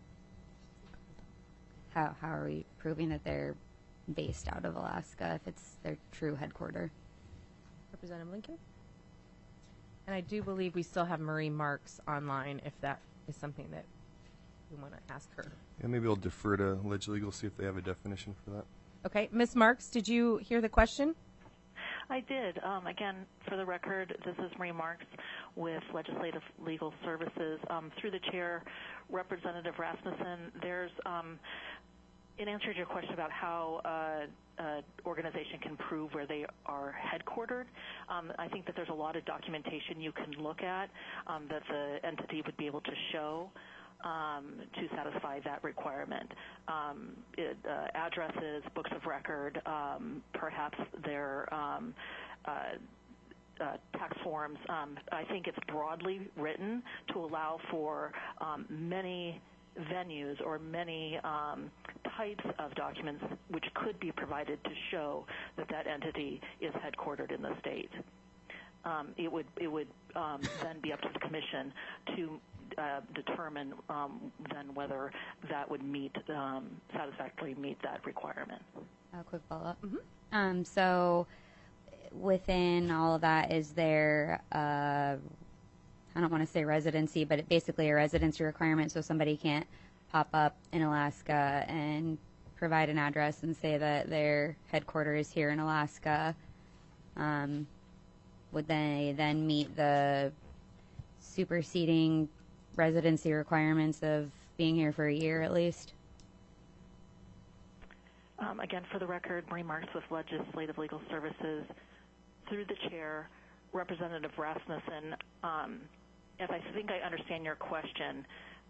how are we proving that they're based out of Alaska if it's their true headquarter? Representative Lincoln? And I do believe we still have Marie Marks online if that is something that we want to ask her. Yeah, maybe I'll defer to Leg Legal, see if they have a definition for that. Okay. Ms. Marks, did you hear the question? I did. Again, for the record, this is Marie Marks with Legislative Legal Services. Through the chair, Representative Rasmussen, there's, in answer to your question about how an organization can prove where they are headquartered, I think that there's a lot of documentation you can look at that the entity would be able to show to satisfy that requirement. Addresses, books of record, perhaps their tax forms. I think it's broadly written to allow for many venues or many types of documents which could be provided to show that that entity is headquartered in the state. It would then be up to the Commission to determine then whether that would satisfactorily meet that requirement. A quick follow-up. Mm-hmm. So within all of that, is there how I don't want to say residency, but basically a residency requirement, so somebody can't pop up in Alaska and provide an address and say that their headquarters is here in Alaska. Would they then meet the superseding residency requirements of being here for a year at least? Again, for the record, Marie Marks with Legislative Legal Services. Through the chair, Representative Rasmussen, if I think I understand your question,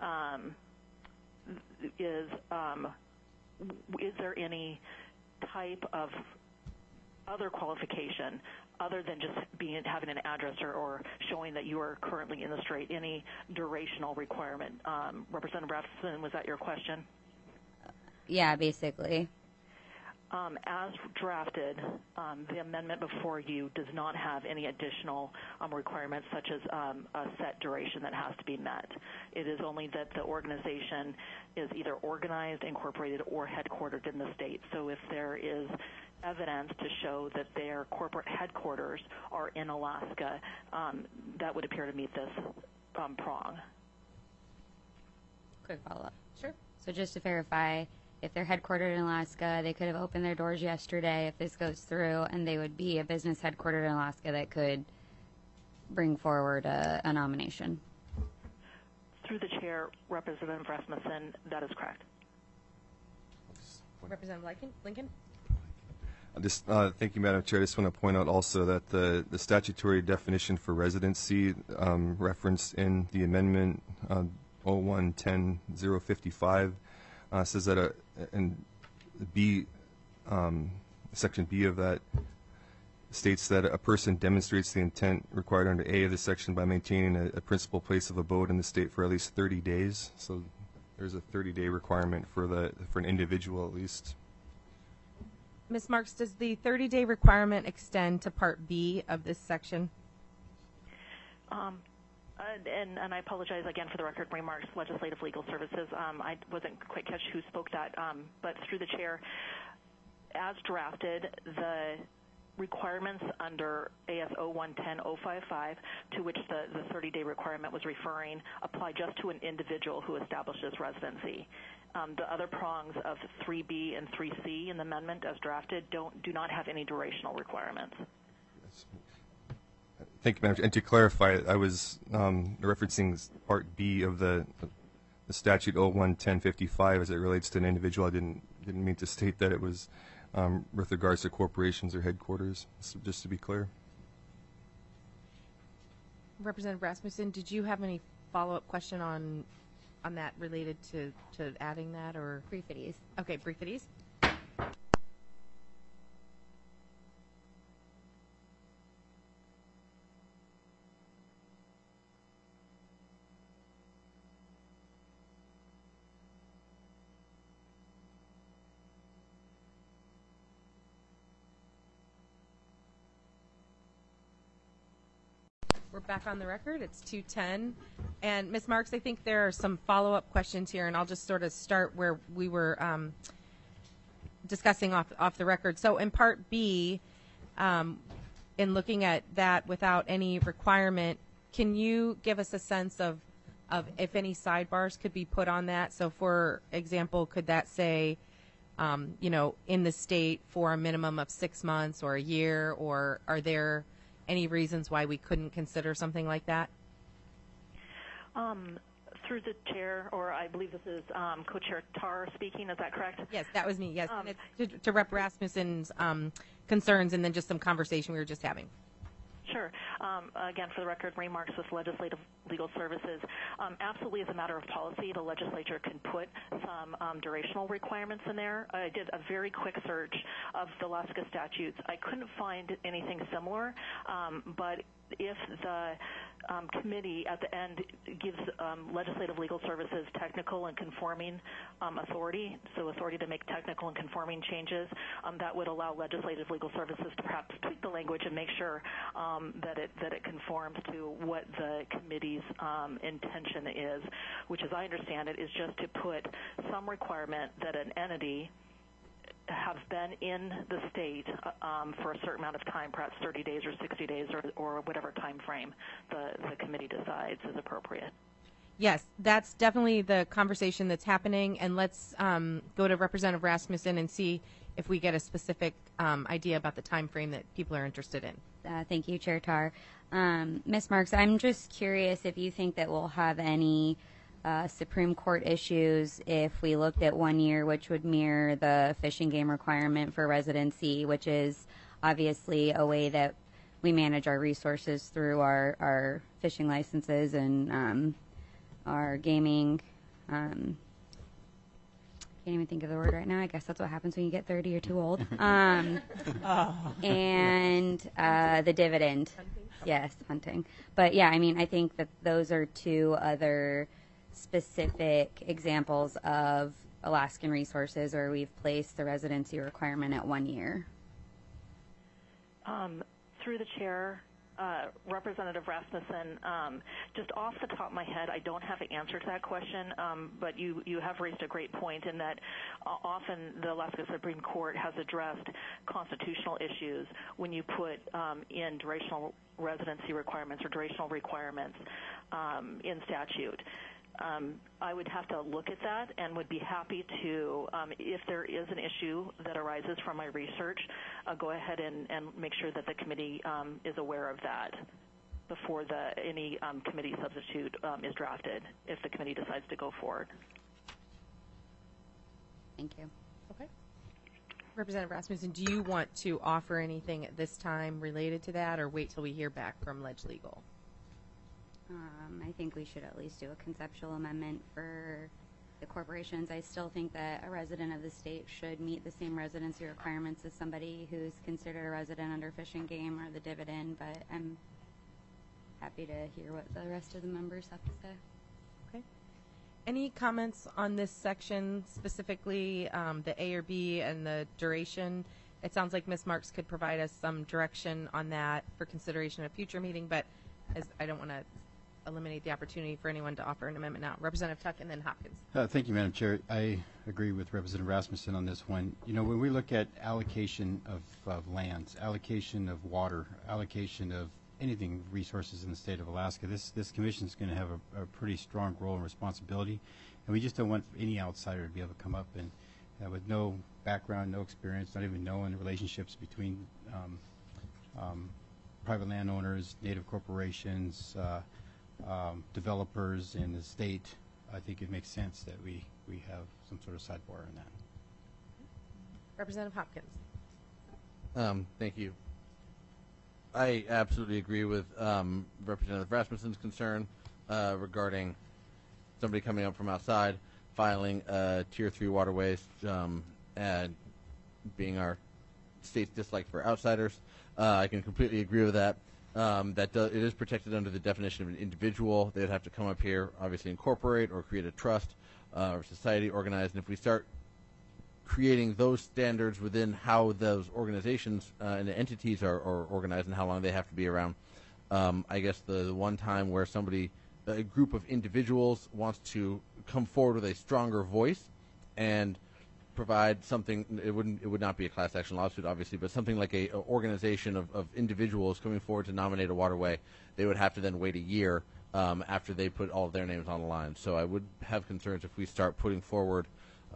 is there any type of other qualification other than just having an address or showing that you are currently in the state, any durational requirement? Representative Rasmussen, was that your question? Yeah, basically. As drafted, the amendment before you does not have any additional requirements such as a set duration that has to be met. It is only that the organization is either organized, incorporated, or headquartered in the state. So if there is evidence to show that their corporate headquarters are in Alaska, that would appear to meet this prong. Quick follow-up. Sure. So just to verify, if they're headquartered in Alaska, they could have opened their doors yesterday if this goes through, and they would be a business headquartered in Alaska that could bring forward a nomination. Through the chair, Representative Rasmussen, that is correct. Representative Lincoln? Thank you, Madam Chair. I just want to point out also that the statutory definition for residency referenced in the amendment 01-10-055 says that in B, section B of that states that a person demonstrates the intent required under A of this section by maintaining a principal place of abode in the state for at least 30 days. So there's a 30-day requirement for an individual at least. Ms. Marks, does the 30-day requirement extend to Part B of this section? And I apologize again for the record, Marie Marks, Legislative Legal Services. I wasn't quite catch who spoke that, but through the chair, as drafted, the requirements under AS 01-10-055, to which the 30-day requirement was referring, apply just to an individual who establishes residency. The other prongs of 3B and 3C in the amendment as drafted do not have any durational requirements. Thank you, Madam Chair. And to clarify, I was referencing Part B of the statute 01-1055 as it relates to an individual. I didn't mean to state that it was with regards to corporations or headquarters, so just to be clear. Representative Rasmussen, did you have any follow-up question on that related to adding that, or? Brief at ease. Okay, brief at ease. We're back on the record. It's 2:10. And Ms. Marks, I think there are some follow-up questions here, and I'll just sort of start where we were discussing off the record. So in Part B, in looking at that without any requirement, can you give us a sense of if any sidebars could be put on that? So for example, could that say, in the state for a minimum of 6 months or a year, or are there any reasons why we couldn't consider something like that? Through the chair, or I believe this is Co-Chair Tarr speaking, is that correct? Yes, that was me, yes. And it's to Rep. Rasmussen's concerns and then just some conversation we were just having. Sure. Again, for the record, Marie Marks with Legislative Legal Services. Absolutely, as a matter of policy, the legislature can put some durational requirements in there. I did a very quick search of the Alaska statutes. I couldn't find anything similar, but if the committee at the end gives Legislative Legal Services technical and conforming authority, so authority to make technical and conforming changes, that would allow Legislative Legal Services to perhaps tweak the language and make sure that it conforms to what the committee's intention is, which, as I understand it, is just to put some requirement that an entity have have been in the state for a certain amount of time, perhaps 30 days or 60 days or whatever time frame the committee decides is appropriate. Yes, that's definitely the conversation that's happening, and let's go to Representative Rasmussen and see if we get a specific idea about the time frame that people are interested in. Thank you, Chair Tar. Ms. Marks, I'm just curious if you think that we'll have any Supreme Court issues if we looked at 1 year, which would mirror the fish and game requirement for residency, which is obviously a way that we manage our resources through our fishing licenses and our gaming. Can't even think of the word right now. I guess that's what happens when you get 30 or too old. And the dividend. Yes, hunting. But yeah, I mean, I think that those are two other specific examples of Alaskan resources where we've placed the residency requirement at 1 year. Through the chair, Representative Rasmussen, just off the top of my head, I don't have an answer to that question, but you have raised a great point in that often the Alaska Supreme Court has addressed constitutional issues when you put in durational residency requirements or durational requirements in statute. I would have to look at that and would be happy to, if there is an issue that arises from my research, go ahead and make sure that the committee is aware of that before any committee substitute is drafted, if the committee decides to go forward. Thank you. Okay. Representative Rasmussen, do you want to offer anything at this time related to that, or wait till we hear back from Ledge Legal? I think we should at least do a conceptual amendment for the corporations. I still think that a resident of the state should meet the same residency requirements as somebody who's considered a resident under Fish and Game or the dividend, but I'm happy to hear what the rest of the members have to say. Okay. Any comments on this section, specifically the A or B and the duration? It sounds like Ms. Marks could provide us some direction on that for consideration at a future meeting, but as I don't want to eliminate the opportunity for anyone to offer an amendment now. Representative Tuck and then Hopkins. Thank you, Madam Chair. I agree with Representative Rasmussen on this one. You know, when we look at allocation of lands, allocation of water, allocation of anything resources in the state of Alaska, this commission is going to have a pretty strong role and responsibility, and we just don't want any outsider to be able to come up and with no background, no experience, not even knowing the relationships between private landowners, native corporations, developers in the state. I think it makes sense that we have some sort of sidebar on that. Representative Hopkins. Thank you. I absolutely agree with Representative Rasmussen's concern regarding somebody coming up from outside, filing Tier 3 waterways, and being our state's dislike for outsiders. I can completely agree with that. It is protected under the definition of an individual. They would have to come up here, obviously incorporate or create a trust or society organized. And if we start creating those standards within how those organizations and the entities are organized and how long they have to be around, I guess the one time where a group of individuals wants to come forward with a stronger voice and provide something, it would not be a class action lawsuit, obviously, but something like a organization of individuals coming forward to nominate a waterway, they would have to then wait a year after they put all of their names on the line. So I would have concerns if we start putting forward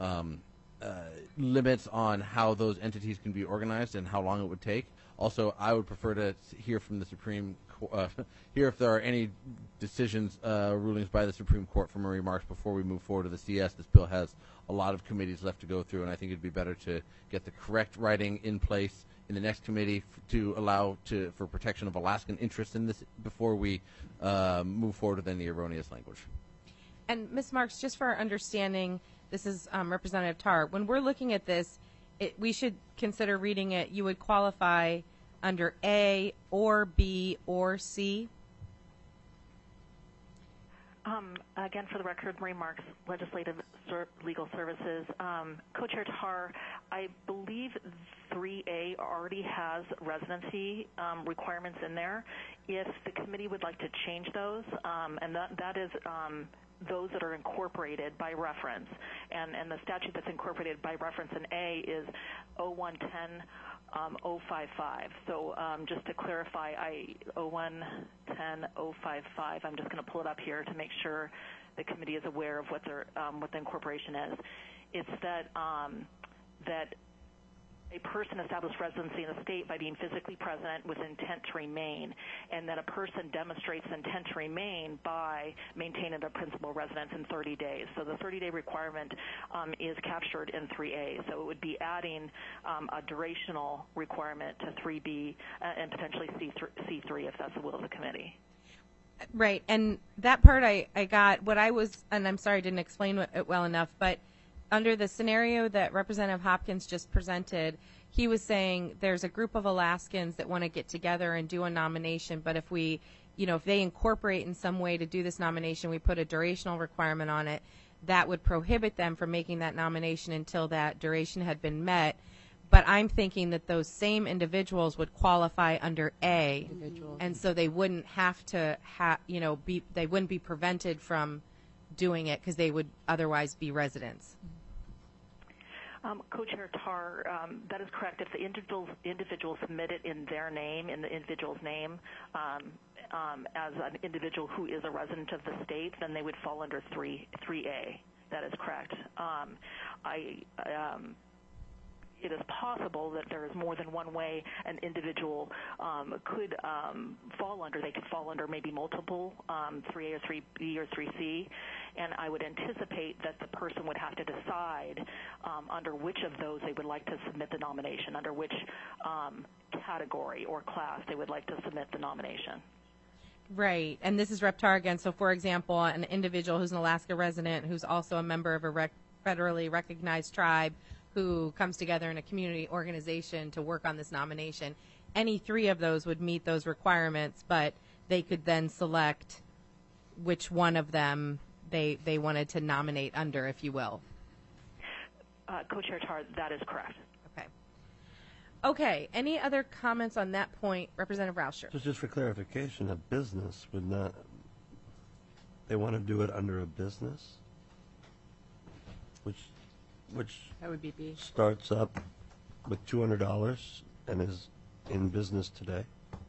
limits on how those entities can be organized and how long it would take. Also, I would prefer to hear from the Supreme Court, hear if there are any decisions, rulings by the Supreme Court from Marie Marks before we move forward to the CS. This bill has a lot of committees left to go through, and I think it would be better to get the correct writing in place in the next committee to allow for protection of Alaskan interests in this before we move forward with any erroneous language. And Ms. Marks, just for our understanding, this is Representative Tar. When we're looking at this, we should consider reading it. You would qualify under A or B or C? Again, for the record, Marie Marks, Legislative Legal Services. Co-Chair Tar, I believe 3A already has residency requirements in there. If the committee would like to change those, and that is those that are incorporated by reference, and the statute that's incorporated by reference in A is 0110 055. So just to clarify, 0110 055. I'm just going to pull it up here to make sure the committee is aware of what the incorporation is. It's that that a person established residency in the state by being physically present with intent to remain, and that a person demonstrates intent to remain by maintaining their principal residence in 30 days. So the 30-day requirement is captured in 3A. So it would be adding a durational requirement to 3B and potentially C3 if that's the will of the committee. Right, and that part I got. What I was, and I'm sorry I didn't explain it well enough, but under the scenario that Representative Hopkins just presented, he was saying there's a group of Alaskans that want to get together and do a nomination, but if we, if they incorporate in some way to do this nomination, we put a durational requirement on it, that would prohibit them from making that nomination until that duration had been met. But I'm thinking that those same individuals would qualify under A, and so they wouldn't have to they wouldn't be prevented from doing it because they would otherwise be residents. Co-Chair Tar, that is correct. If the individual submit it in their name, in the individual's name, as an individual who is a resident of the state, then they would fall under 3A. That is correct. It is possible that there is more than one way an individual could fall under. They could fall under maybe multiple 3A or 3B or 3C, and I would anticipate that the person would have to decide under which of those they would like to submit the nomination, under which category or class they would like to submit the nomination. Right, and this is Rep. Tar again. So, for example, an individual who's an Alaska resident who's also a member of a federally recognized tribe who comes together in a community organization to work on this nomination. Any three of those would meet those requirements, but they could then select which one of them they wanted to nominate under, if you will. Co-Chair Tar, that is correct. Okay. Any other comments on that point, Representative Rauscher? Just for clarification, a business would not, they want to do it under a business? Which That would be B. starts up with $200 and is in business today.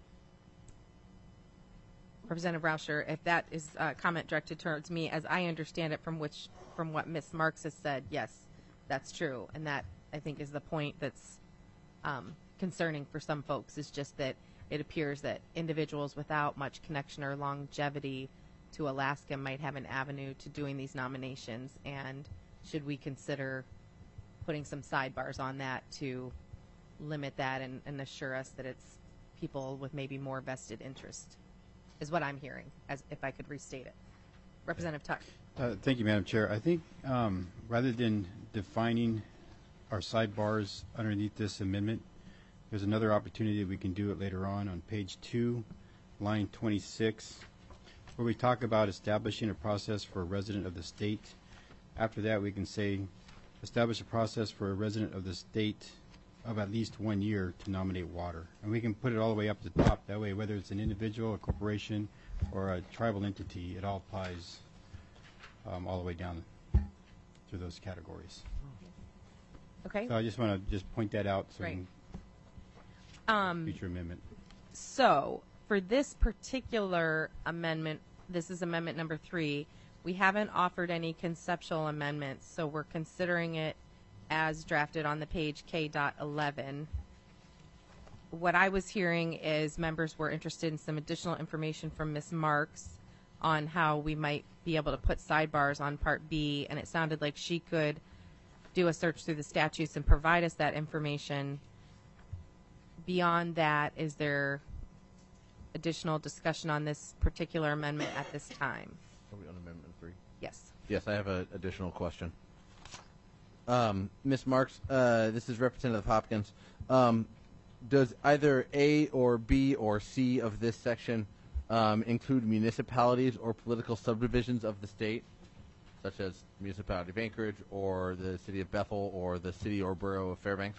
Representative Rauscher, if that is a comment directed towards me, as I understand it from what Ms. Marks has said, yes, that's true. And that, I think, is the point that's concerning for some folks, is just that it appears that individuals without much connection or longevity to Alaska might have an avenue to doing these nominations. And should we consider putting some sidebars on that to limit that and assure us that it's people with maybe more vested interest, is what I'm hearing, as if I could restate it. Representative Tuck. Thank you, Madam Chair. I think rather than defining our sidebars underneath this amendment, there's another opportunity we can do it later on page 2, line 26, where we talk about establishing a process for a resident of the state. After that, we can say, establish a process for a resident of the state of at least 1 year to nominate water. And we can put it all the way up to the top. That way, whether it's an individual, a corporation, or a tribal entity, it all applies all the way down through those categories. Okay. So I just want to just point that out so Right. we can future amendment. So for this particular amendment, this is amendment number 3, we haven't offered any conceptual amendments, so we're considering it as drafted on the page K.11. What I was hearing is members were interested in some additional information from Ms. Marks on how we might be able to put sidebars on Part B, and it sounded like she could do a search through the statutes and provide us that information. Beyond that, is there additional discussion on this particular amendment at this time? Are we on Amendment 3? Yes. Yes, I have an additional question. Ms. Marks, this is Representative Hopkins. Does either A or B or C of this section include municipalities or political subdivisions of the state, such as municipality of Anchorage or the city of Bethel or the city or borough of Fairbanks?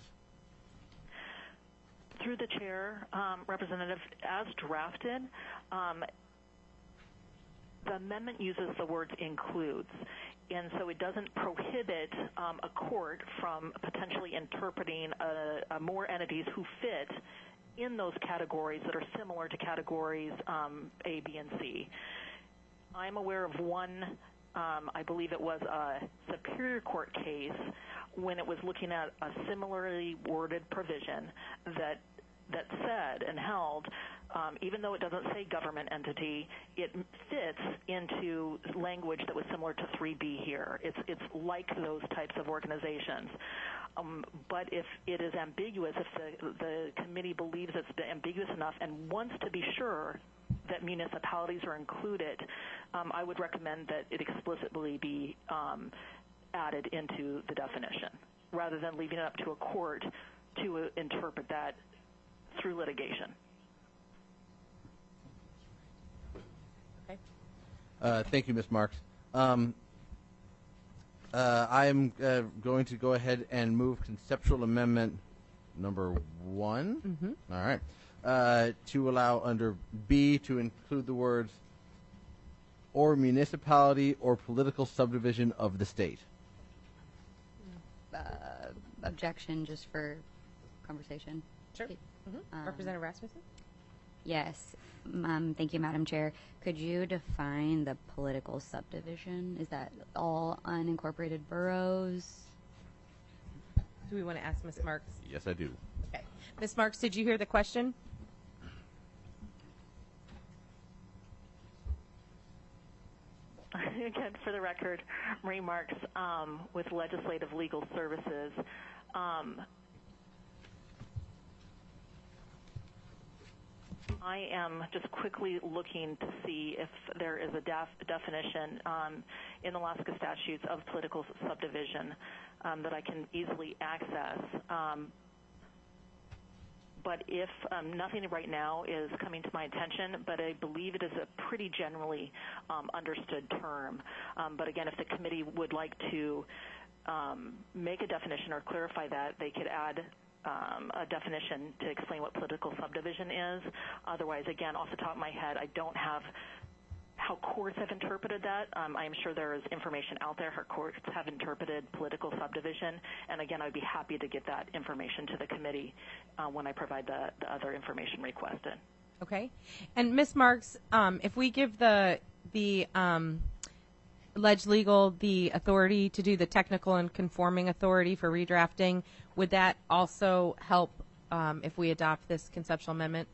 Through the chair, Representative, as drafted, the amendment uses the words includes. and so it doesn't prohibit a court from potentially interpreting more entities who fit in those categories that are similar to categories A, B, and C. I'm aware of one, I believe it was a Superior Court case when it was looking at a similarly worded provision that said and held, even though it doesn't say government entity, it fits into language that was similar to 3B here. It's like those types of organizations. But if it is ambiguous, if the committee believes it's ambiguous enough and wants to be sure that municipalities are included, I would recommend that it explicitly be added into the definition, rather than leaving it up to a court to interpret that through litigation. Okay. Thank you, Ms. Marks. I'm going to go ahead and move conceptual amendment number 1. Mm-hmm. All right. To allow under B to include the words or municipality or political subdivision of the state. Objection, just for conversation. Sure. Mm-hmm. Representative Rasmussen? Yes. Thank you, Madam Chair. Could you define the political subdivision? Is that all unincorporated boroughs? Do we want to ask Ms. Marks? Yes, I do. Okay. Ms. Marks, did you hear the question? Again, for the record, Marie Marks with Legislative Legal Services. I am just quickly looking to see if there is a definition in Alaska statutes of political subdivision that I can easily access. But if nothing right now is coming to my attention, but I believe it is a pretty generally understood term. But again, if the committee would like to make a definition or clarify that, they could add a definition to explain what political subdivision is. Otherwise, again, off the top of my head, I don't have how courts have interpreted that. I am sure there is information out there how courts have interpreted political subdivision. And again, I'd be happy to get that information to the committee when I provide the other information requested. Okay. And Ms. Marks, if we give the Ledge Legal the authority to do the technical and conforming authority for redrafting, would that also help if we adopt this conceptual amendment?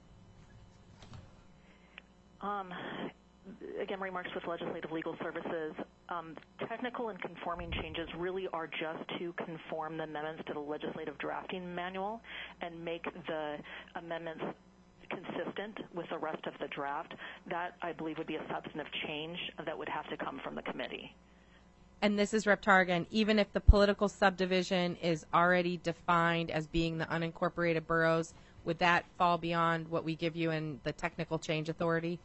Again, remarks with Legislative Legal Services. Technical and conforming changes really are just to conform the amendments to the legislative drafting manual and make the amendments consistent with the rest of the draft. That, I believe, would be a substantive change that would have to come from the committee. And this is Rep. Targan. Even if the political subdivision is already defined as being the unincorporated boroughs, would that fall beyond what we give you in the technical change authority?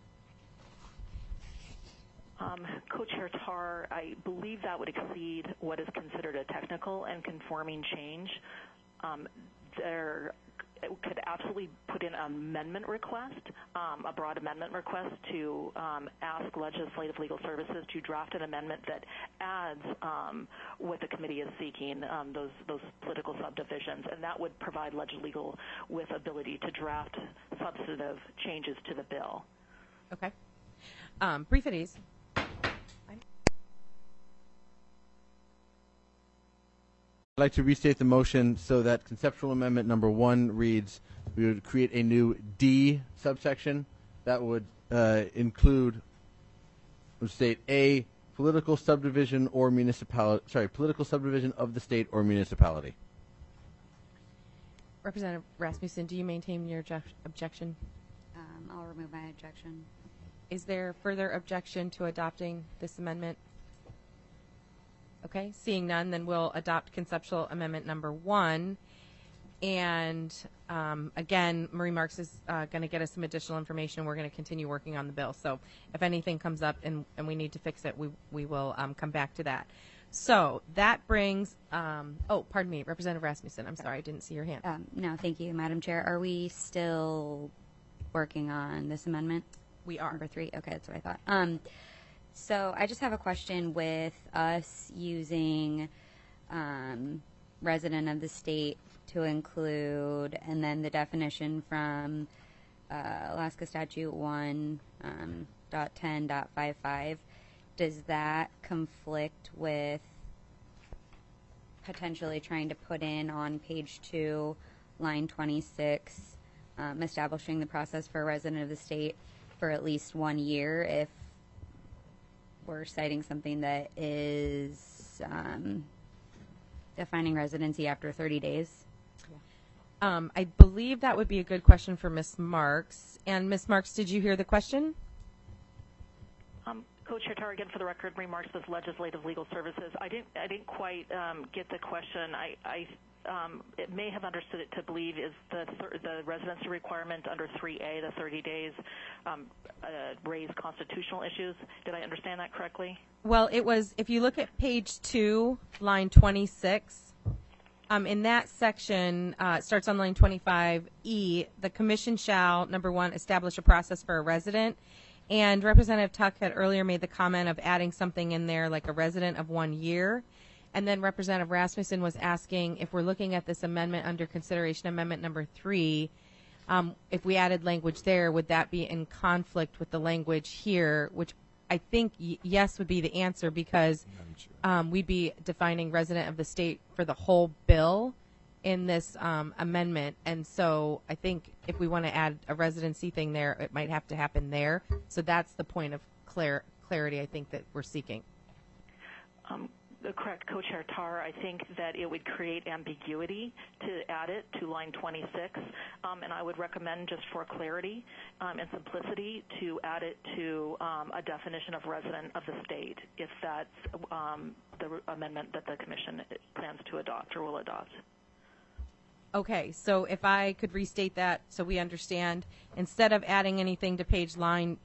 Co-Chair Tar, I believe that would exceed what is considered a technical and conforming change. There could absolutely put in an amendment request, a broad amendment request to ask Legislative Legal Services to draft an amendment that adds what the committee is seeking, those political subdivisions, and that would provide Ledge Legal with ability to draft substantive changes to the bill. Okay. Brief at ease. I'd like to restate the motion so that conceptual amendment number 1 reads, we would create a new D subsection that would would state A, political subdivision or municipality, political subdivision of the state or municipality. Representative Rasmussen, do you maintain your objection? I'll remove my objection. Is there further objection to adopting this amendment? Okay, seeing none, then we'll adopt conceptual amendment number 1. And again, Marie Marks is going to get us some additional information. We're going to continue working on the bill. So if anything comes up and we need to fix it, we will come back to that. So that brings, pardon me, Representative Rasmussen. I'm sorry, I didn't see your hand. No, thank you, Madam Chair. Are we still working on this amendment? We are. Number 3? Okay, that's what I thought. So I just have a question with us using resident of the state to include, and then the definition from Alaska Statute 1.10.55. Does that conflict with potentially trying to put in on page 2, line 26, establishing the process for a resident of the state for at least 1 year if we're citing something that is defining residency after 30 days? I believe that would be a good question for Ms. Marks. And Ms. Marks, did you hear the question? Co-Chair Tar, again for the record, remarks with Legislative Legal Services. I didn't quite get the question. It may have understood it to believe is the residency requirement under 3A, the 30 days, raise constitutional issues. Did I understand that correctly? Well, it was, if you look at page 2, line 26, in that section, it starts on line 25E, the commission shall, number 1, establish a process for a resident. And Representative Tuck had earlier made the comment of adding something in there like a resident of 1 year. And then Representative Rasmussen was asking if we're looking at this amendment under consideration, amendment number 3, if we added language there, would that be in conflict with the language here, which I think yes would be the answer, because we'd be defining resident of the state for the whole bill in this amendment. And so I think if we want to add a residency thing there, it might have to happen there. So that's the point of clarity I think that we're seeking. Correct, Co-Chair Tar. I think that it would create ambiguity to add it to line 26, and I would recommend, just for clarity and simplicity, to add it to a definition of resident of the state, if that's the amendment that the Commission plans to adopt or will adopt. Okay, so if I could restate that so we understand, instead of adding anything to page 2, line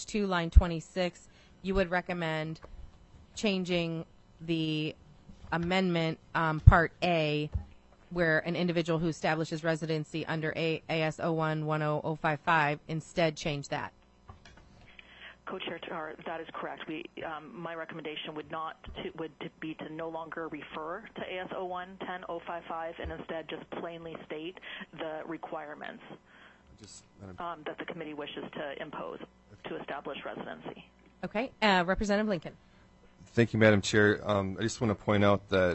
26, you would recommend changing the amendment part A, where an individual who establishes residency under AS 01-10055, instead change that. Co-Chair Tar, that is correct. My recommendation would be to no longer refer to AS 01-10-055 and instead just plainly state the requirements that the committee wishes to impose to establish residency. Okay, Representative Lincoln. Thank you, Madam Chair. I just want to point out that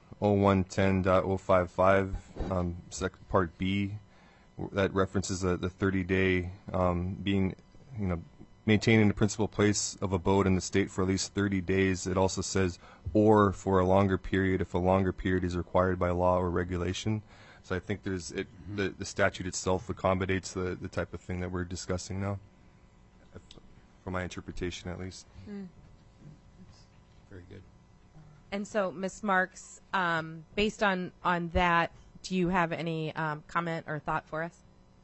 0110.055, second part B, that references the 30-day being, maintaining the principal place of abode in the state for at least 30 days. It also says, or for a longer period, if a longer period is required by law or regulation. So I think the statute itself accommodates the type of thing that we're discussing now, from my interpretation at least. Very good. And so, Ms. Marks, based on that, do you have any comment or thought for us?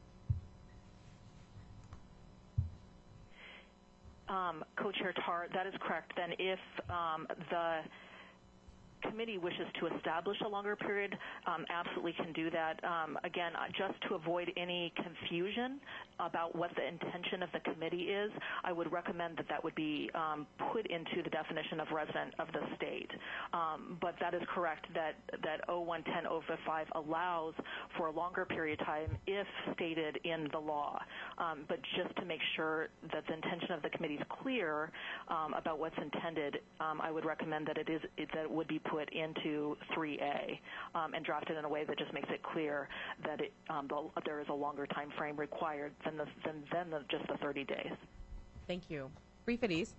Co-Chair Tar, that is correct. Then if the committee wishes to establish a longer period, absolutely can do that. Again, just to avoid any confusion about what the intention of the committee is, I would recommend that would be put into the definition of resident of the state. But that is correct that 01-10-055 allows for a longer period of time if stated in the law. But just to make sure that the intention of the committee is clear about what's intended, I would recommend that it would be put into 3A and drafted in a way that just makes it clear that there is a longer time frame required than just the 30 days. Thank you. Brief at ease.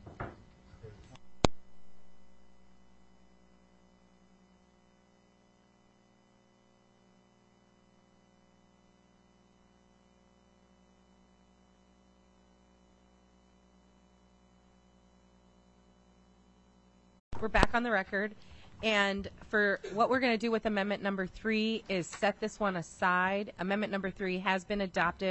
We're back on the record, and for what we're going to do with amendment number 3 is set this one aside. Amendment number 3 has been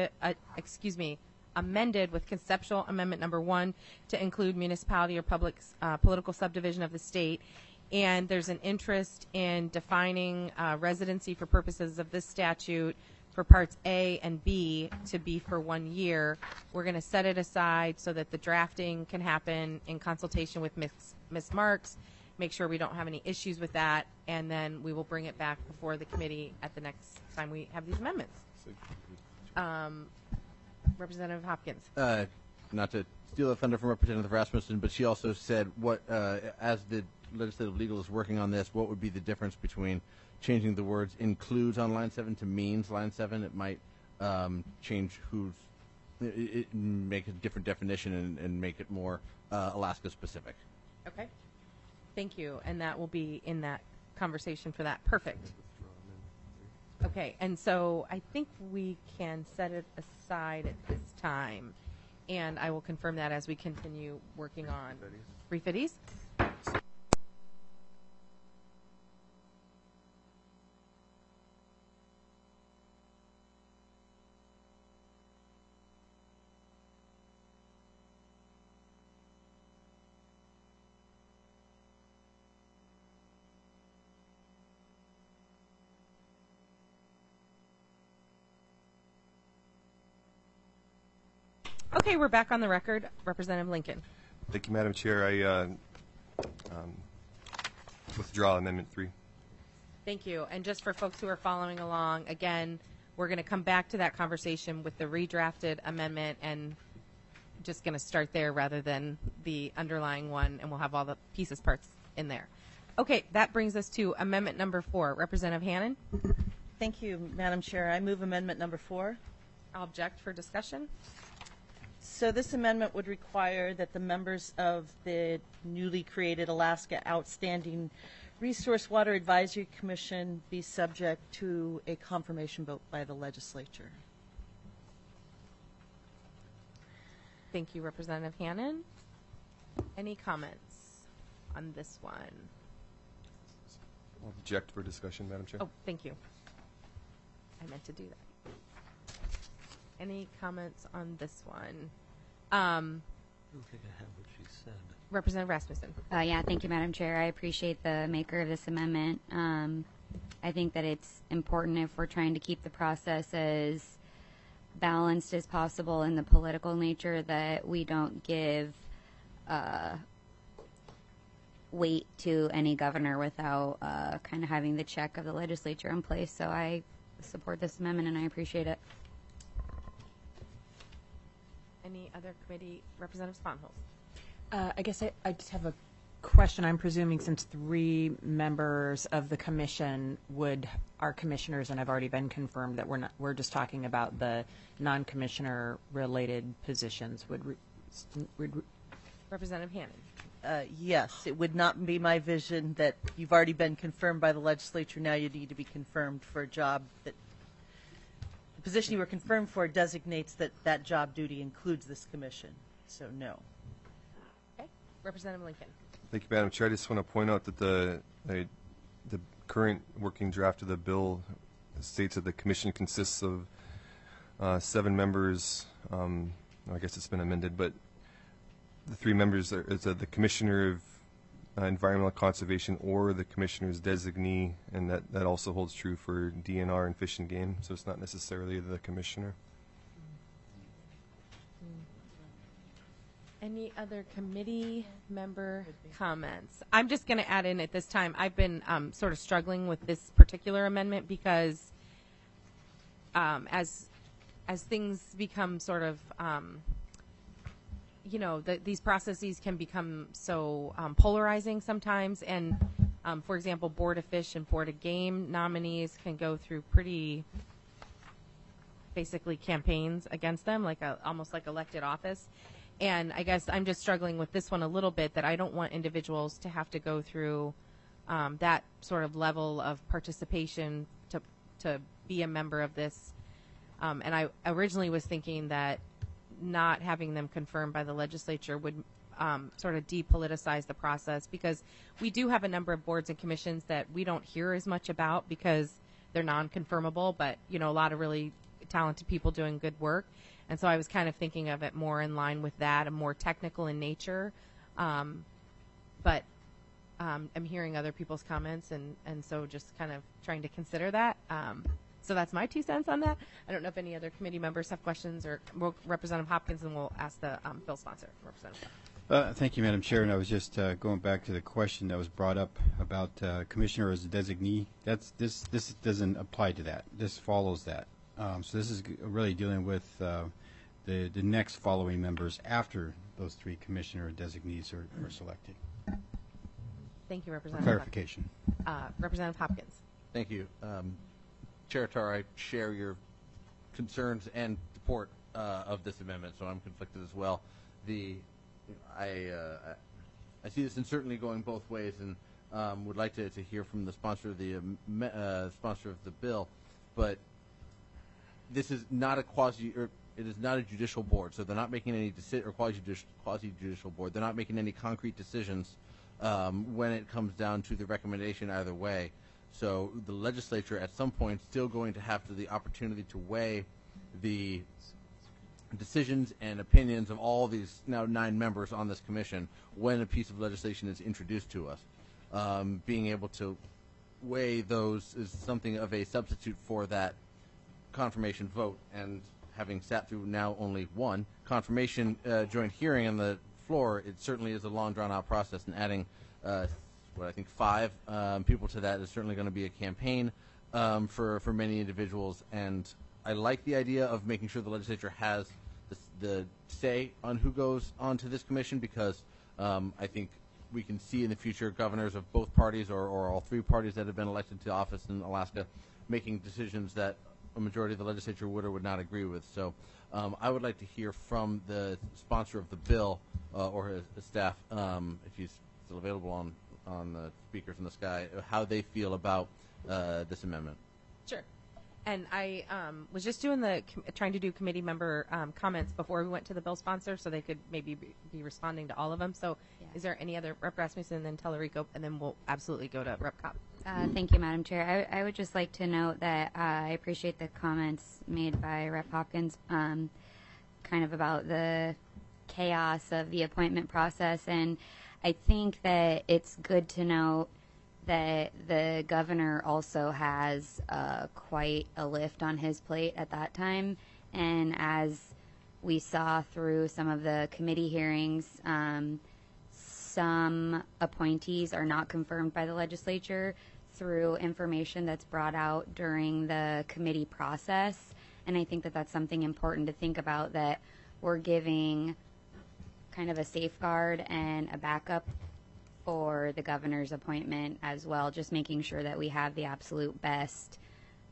amended with conceptual amendment number 1 to include municipality or political subdivision of the state, and there's an interest in defining residency for purposes of this statute for parts A and B to be for 1 year. We're going to set it aside so that the drafting can happen in consultation with Ms. Marks, make sure we don't have any issues with that, and then we will bring it back before the committee at the next time we have these amendments. Representative Hopkins. Not to steal the thunder from Representative Rasmussen, but she also said what, as the legislative legal is working on this, what would be the difference between changing the words includes on line 7 to means line 7? It might change make a different definition and make it more Alaska specific. Okay. Thank you. And that will be in that conversation for that. Perfect. Okay. And so I think we can set it aside at this time. And I will confirm that as we continue working on refitties. Okay, we're back on the record. Representative Lincoln. Thank you, Madam Chair. I withdraw Amendment 3. Thank you. And just for folks who are following along, again, we're going to come back to that conversation with the redrafted amendment and just going to start there rather than the underlying one, and we'll have all the pieces parts in there. Okay, that brings us to Amendment number 4. Representative Hannan. Thank you, Madam Chair. I move Amendment number 4. I'll object for discussion. So this amendment would require that the members of the newly created Alaska Outstanding Resource Water Advisory Commission be subject to a confirmation vote by the legislature. Thank you, Representative Hannan. Any comments on this one? I'll object for discussion, Madam Chair. Oh, thank you. I meant to do that. Any comments on this one? I don't think I have what she said. Representative Rasmussen. Yeah, thank you, Madam Chair. I appreciate the maker of this amendment. I think that it's important if we're trying to keep the process as balanced as possible in the political nature that we don't give weight to any governor without kind of having the check of the legislature in place. So I support this amendment and I appreciate it. Any other committee? Representative Sponholz. I guess I just have a question. I'm presuming since 3 members of the commission are commissioners, and I've already been confirmed that we're just talking about the non-commissioner related positions. Representative Hannan. Yes, it would not be my vision that you've already been confirmed by the legislature. Now you need to be confirmed for a job that the position you were confirmed for designates that that job duty includes this commission. So no. Okay. Representative Lincoln. Thank you, Madam Chair. I just want to point out that the current working draft of the bill states that the commission consists of 7 members. I guess it's been amended, but the 3 members is the Commissioner of Environmental Conservation or the Commissioner's designee, and that also holds true for DNR and Fish and Game, so it's not necessarily the Commissioner. Any other committee member comments? I'm just going to add in at this time, I've been sort of struggling with this particular amendment because as things become sort of these processes can become so polarizing sometimes. And, for example, Board of Fish and Board of Game nominees can go through pretty basically campaigns against them, almost like elected office. And I guess I'm just struggling with this one a little bit, that I don't want individuals to have to go through that sort of level of participation to be a member of this. And I originally was thinking that not having them confirmed by the legislature would sort of depoliticize the process, because we do have a number of boards and commissions that we don't hear as much about because they're non-confirmable, but a lot of really talented people doing good work. And so I was kind of thinking of it more in line with that, and more technical in nature. But I'm hearing other people's comments, and so just kind of trying to consider that. So that's my 2 cents on that. I don't know if any other committee members have questions, or Representative Hopkins, and we'll ask the bill sponsor, Representative. Thank you, Madam Chair. And I was just going back to the question that was brought up about commissioner as a designee. This doesn't apply to that. This follows that. So this is really dealing with the next following members after those 3 commissioner designees are selected. Thank you, Representative. Clarification. Representative Hopkins. Thank you. Chair Tar, I share your concerns and support of this amendment, so I'm conflicted as well. I see this in certainly going both ways, and would like to hear from the sponsor of the bill. But this is not a it is not a judicial board, so they're not making any or quasi-judicial board. They're not making any concrete decisions when it comes down to the recommendation either way. So the legislature at some point still going to have the opportunity to weigh the decisions and opinions of all these now 9 members on this commission when a piece of legislation is introduced to us. Being able to weigh those is something of a substitute for that confirmation vote. And having sat through now only 1 confirmation joint hearing on the floor, it certainly is a long, drawn-out process, and adding I think 5 people to that is certainly going to be a campaign for many individuals. And I like the idea of making sure the legislature has the say on who goes onto this commission, because I think we can see in the future governors of both parties or all 3 parties that have been elected to office in Alaska making decisions that a majority of the legislature would or would not agree with. So I would like to hear from the sponsor of the bill or his staff, if he's still available on the speakers in the sky, how they feel about this amendment. Sure. And I was just doing trying to do committee member comments before we went to the bill sponsor, so they could maybe be responding to all of them. So is there any other, Rep. Rasmussen and then Tellerico, and then we'll absolutely go to Rep. Cobb. Thank you, Madam Chair. I would just like to note that I appreciate the comments made by Rep. Hopkins kind of about the chaos of the appointment process. And I think that it's good to note that the governor also has quite a lift on his plate at that time. And as we saw through some of the committee hearings, some appointees are not confirmed by the legislature through information that's brought out during the committee process. And I think that that's something important to think about, that we're giving kind of a safeguard and a backup for the governor's appointment as well, just making sure that we have the absolute best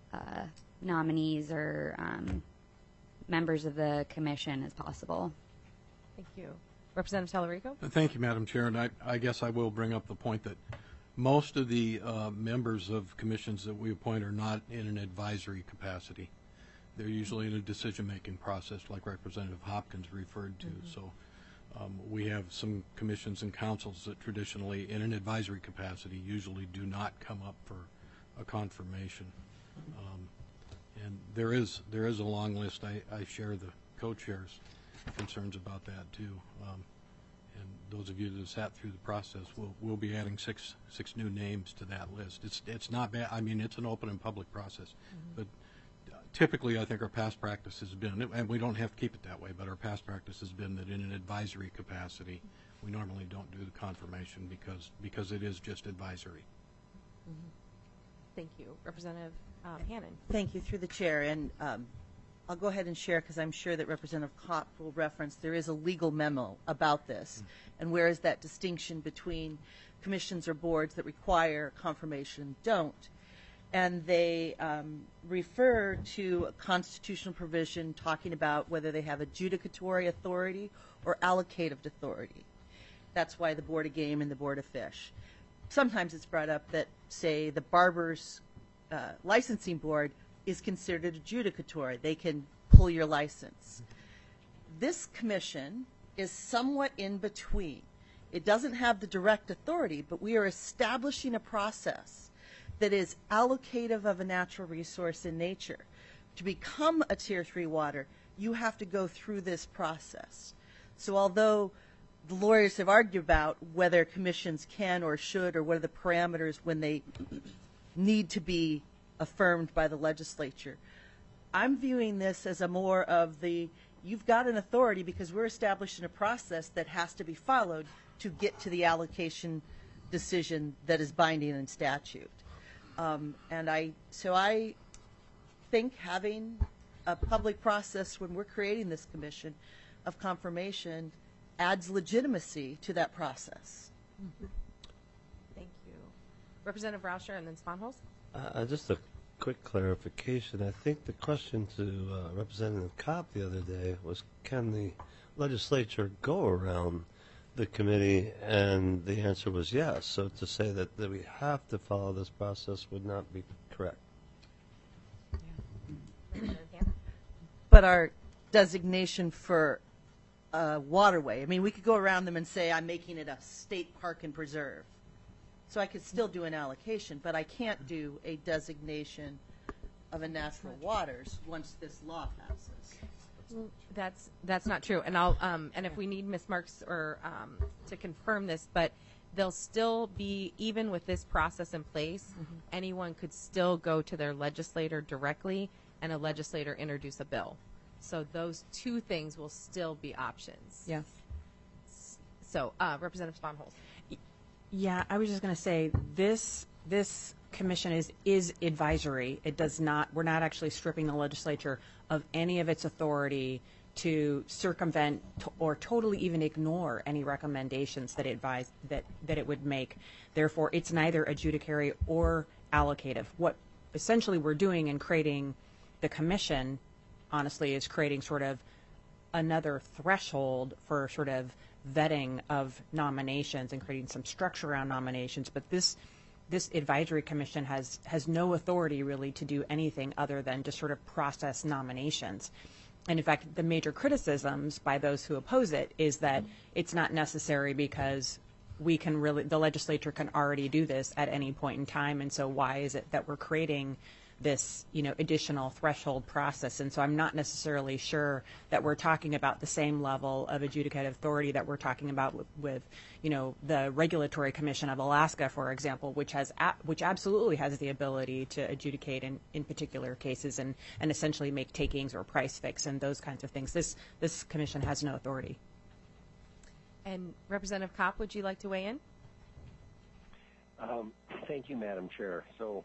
nominees or members of the commission as possible. Thank you. Representative Tellerico? Thank you, Madam Chair. And I guess I will bring up the point that most of the members of commissions that we appoint are not in an advisory capacity. They're usually in a decision-making process, like Representative Hopkins referred to. Mm-hmm. So we have some commissions and councils that traditionally, in an advisory capacity, usually do not come up for a confirmation. And there is a long list. I share the co-chair's concerns about that too. And those of you that have sat through the process, we'll be adding six new names to that list. It's not bad. I mean, it's an open and public process, mm-hmm. but typically, I think our past practice has been, and we don't have to keep it that way, but our past practice has been that in an advisory capacity, we normally don't do the confirmation because it is just advisory. Mm-hmm. Thank you. Representative Hannon. Thank you, through the chair. And I'll go ahead and share, because I'm sure that Representative Kopp will reference, there is a legal memo about this. Mm-hmm. And where is that distinction between commissions or boards that require confirmation and don't? And they refer to a constitutional provision talking about whether they have adjudicatory authority or allocative authority. That's why the Board of Game and the Board of Fish. Sometimes it's brought up that, say, the Barber's licensing board is considered adjudicatory. They can pull your license. This commission is somewhat in between. It doesn't have the direct authority, but we are establishing a process that is allocative of a natural resource in nature. To become a Tier 3 water, you have to go through this process. So although the lawyers have argued about whether commissions can or should, or what are the parameters when they need to be affirmed by the legislature. I'm viewing this as a more of the, you've got an authority because we're establishing a process that has to be followed to get to the allocation decision that is binding in statute. So I think having a public process when we're creating this commission of confirmation adds legitimacy to that process. Thank you. Representative Rauscher and then Sponholz. Just a quick clarification. I think the question to Representative Kopp the other day was, can the legislature go around the committee? And the answer was yes. So to say that we have to follow this process would not be correct. But our designation for a waterway, I mean, we could go around them and say, I'm making it a state park and preserve. So I could still do an allocation, but I can't do a designation of a natural waters once this law passes. That's not true. And I'll and if we need Ms. Marks or to confirm this, but they'll still be, even with this process in place, anyone could still go to their legislator directly and a legislator introduce a bill. So those two things will still be options. Yes. So Representative Sponholz. Yeah, I was just going to say this commission is advisory. It does not. We're not actually stripping the legislature of any of its authority to circumvent or totally even ignore any recommendations that it would make. Therefore, it's neither adjudicatory or allocative. What essentially we're doing in creating the commission, honestly, is creating sort of another threshold for sort of vetting of nominations and creating some structure around nominations. But this advisory commission has no authority really to do anything other than just sort of process nominations. And in fact, the major criticisms by those who oppose it is that it's not necessary because the legislature can already do this at any point in time. And so why is it that we're creating this, additional threshold process? And so I'm not necessarily sure that we're talking about the same level of adjudicative authority that we're talking about with the Regulatory Commission of Alaska, for example, which absolutely has the ability to adjudicate in particular cases and essentially make takings or price fix and those kinds of things. This commission has no authority. And Representative Kopp, would you like to weigh in? Thank you, Madam Chair. So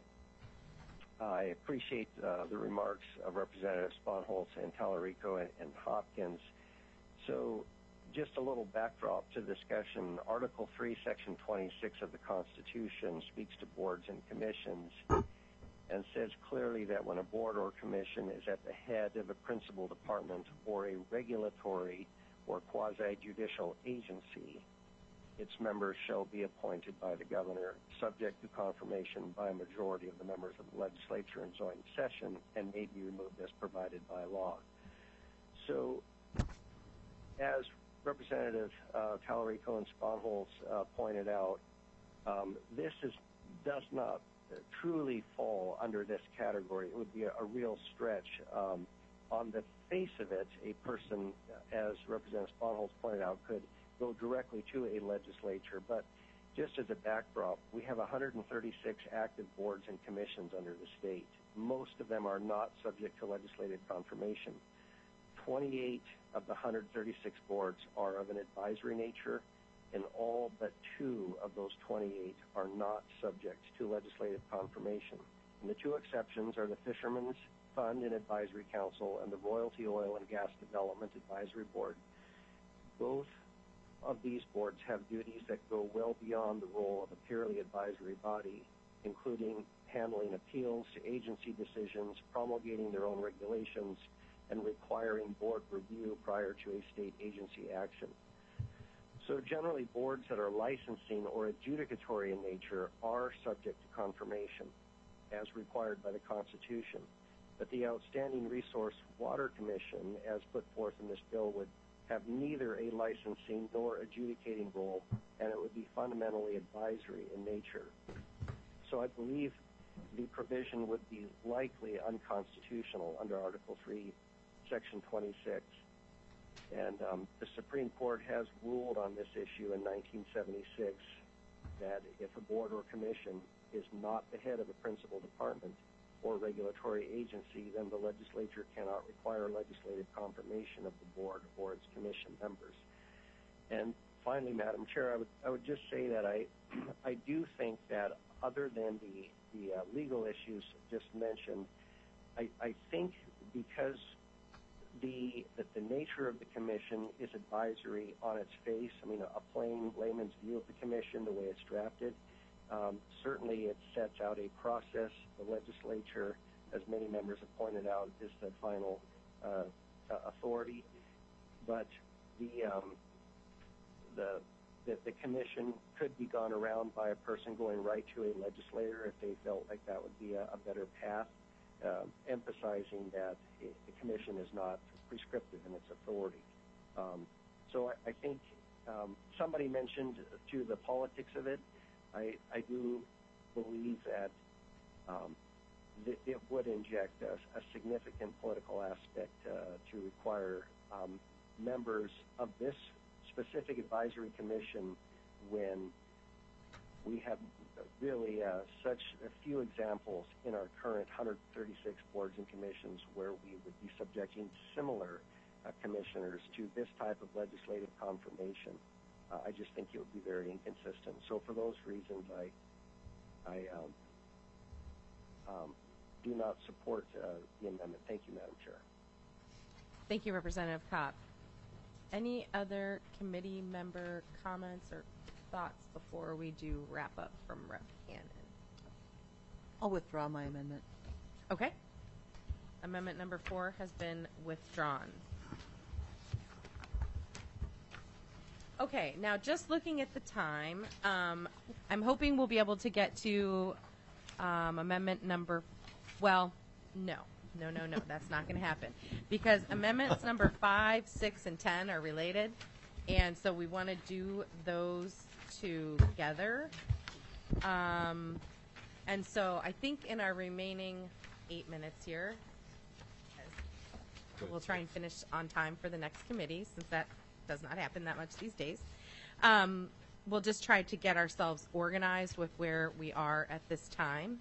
I appreciate the remarks of Representatives Sponholz and Tallarico and Hopkins. So just a little backdrop to the discussion. Article 3, Section 26 of the Constitution speaks to boards and commissions and says clearly that when a board or commission is at the head of a principal department or a regulatory or quasi-judicial agency, its members shall be appointed by the governor, subject to confirmation by a majority of the members of the legislature in joint session, and may be removed as provided by law. So, as Representative Tallarico and Sponholz pointed out, this does not truly fall under this category. It would be a real stretch. On the face of it, a person, as Representative Sponholz pointed out, could go directly to a legislature. But just as a backdrop, we have 136 active boards and commissions under the state. Most of them are not subject to legislative confirmation. 28 of the 136 boards are of an advisory nature, and all but 2 of those 28 are not subject to legislative confirmation. And the 2 exceptions are the Fishermen's Fund and Advisory Council and the Royalty Oil and Gas Development Advisory Board. Both of these boards have duties that go well beyond the role of a purely advisory body, including handling appeals to agency decisions, promulgating their own regulations, and requiring board review prior to a state agency action. So generally, boards that are licensing or adjudicatory in nature are subject to confirmation, as required by the Constitution. But the Outstanding Resource Water Commission, as put forth in this bill, would have neither a licensing nor adjudicating role, and it would be fundamentally advisory in nature. So I believe the provision would be likely unconstitutional under Article 3, Section 26. And the Supreme Court has ruled on this issue in 1976 that if a board or commission is not the head of a principal department, or regulatory agency, then the legislature cannot require legislative confirmation of the board or its commission members. And finally, Madam Chair, I would just say that I do think that other than the legal issues just mentioned, I think because the nature of the commission is advisory on its face. I mean, a plain layman's view of the commission, the way it's drafted, certainly it sets out a process. The legislature, as many members have pointed out, is the final authority. But the commission could be gone around by a person going right to a legislator if they felt like that would be a better path, emphasizing that the commission is not prescriptive in its authority. So I think somebody mentioned to the politics of it. I do believe that it would inject a significant political aspect to require members of this specific advisory commission when we have really such a few examples in our current 136 boards and commissions where we would be subjecting similar commissioners to this type of legislative confirmation. I just think it would be very inconsistent. So for those reasons, I do not support the amendment. Thank you, Madam Chair. Thank you, Representative Kopp. Any other committee member comments or thoughts before we do wrap up from Rep. Hannon? I'll withdraw my amendment. Okay. Amendment number 4 has been withdrawn. Okay, now just looking at the time, I'm hoping we'll be able to get to amendment number, well, no, that's not going to happen. Because amendments number 5, 6, and 10 are related, and so we want to do those together. And so I think in our remaining 8 minutes here, we'll try and finish on time for the next committee, since that does not happen that much these days. We'll just try to get ourselves organized with where we are at this time.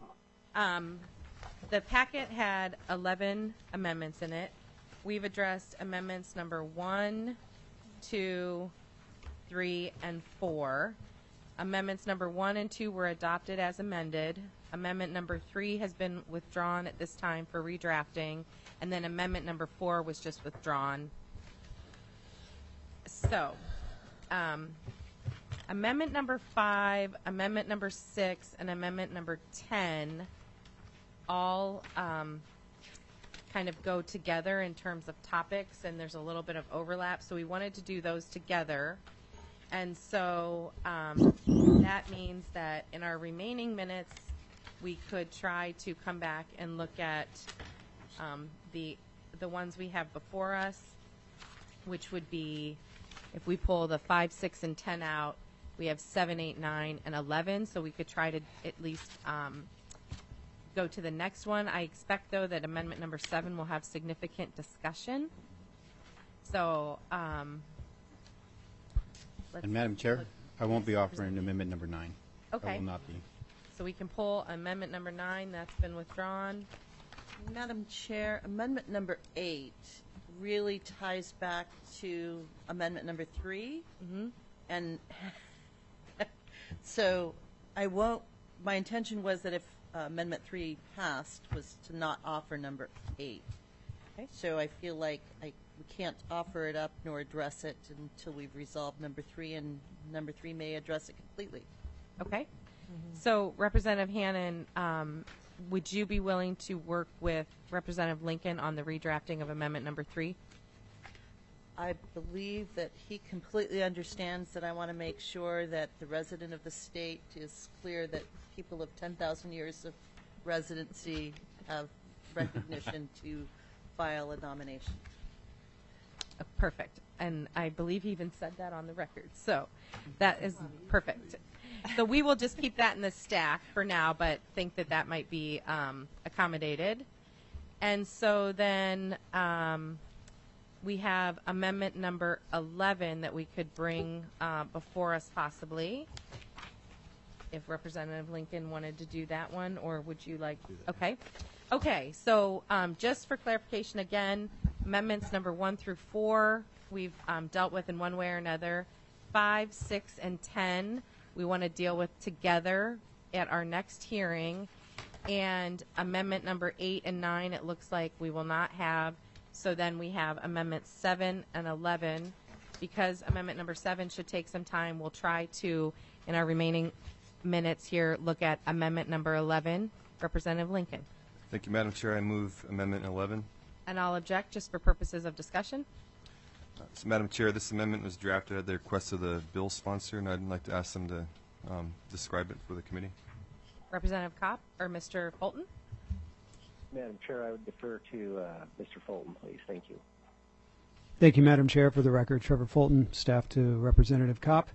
The packet had 11 amendments in it. We've addressed amendments number 1, 2, 3, and 4. Amendments number 1 and 2 were adopted as amended. Amendment number 3 has been withdrawn at this time for redrafting, and then amendment number 4 was just withdrawn. So, amendment number 5, amendment number 6, and amendment number 10 all kind of go together in terms of topics, and there's a little bit of overlap, so we wanted to do those together. And so that means that in our remaining minutes, we could try to come back and look at the ones we have before us, which would be, if we pull the 5, 6, and 10 out, we have 7, 8, 9, and 11. So we could try to at least go to the next one. I expect, though, that amendment number 7 will have significant discussion. So, And Madam Chair, I won't be offering amendment number 9. Okay. I will not be. So we can pull amendment number 9. That's been withdrawn. Madam Chair, amendment number 8 really ties back to amendment number 3. Mm-hmm. And so I won't, my intention was that if amendment 3 passed was to not offer number 8. Okay. So I feel like we can't offer it up nor address it until we've resolved number 3, and number 3 may address it completely. Okay. Mm-hmm. So Representative Hannon, would you be willing to work with Representative Lincoln on the redrafting of amendment number 3? I believe that he completely understands that I want to make sure that the resident of the state is clear that people of 10,000 years of residency have recognition to file a nomination. Perfect. And I believe he even said that on the record. So that is perfect. So we will just keep that in the stack for now, but think that that might be accommodated. And so then we have amendment number 11 that we could bring before us possibly. if Representative Lincoln wanted to do that one, or would you like? Okay. Okay, so just for clarification again, amendments number 1 through 4, we've dealt with in one way or another. 5, 6, and 10, we want to deal with together at our next hearing. And amendment number 8 and 9, it looks like we will not have. So then we have amendments 7 and 11. Because amendment number 7 should take some time, we'll try to, in our remaining minutes here, look at amendment number 11. Representative Lincoln. Thank you, Madam Chair. I move Amendment 11. And I'll object just for purposes of discussion. So, Madam Chair, this amendment was drafted at the request of the bill sponsor, and I'd like to ask them to describe it for the committee. Representative Kopp or Mr. Fulton? Madam Chair, I would defer to Mr. Fulton, please. Thank you. Thank you, Madam Chair. For the record, Trevor Fulton, staff to Representative Kopp.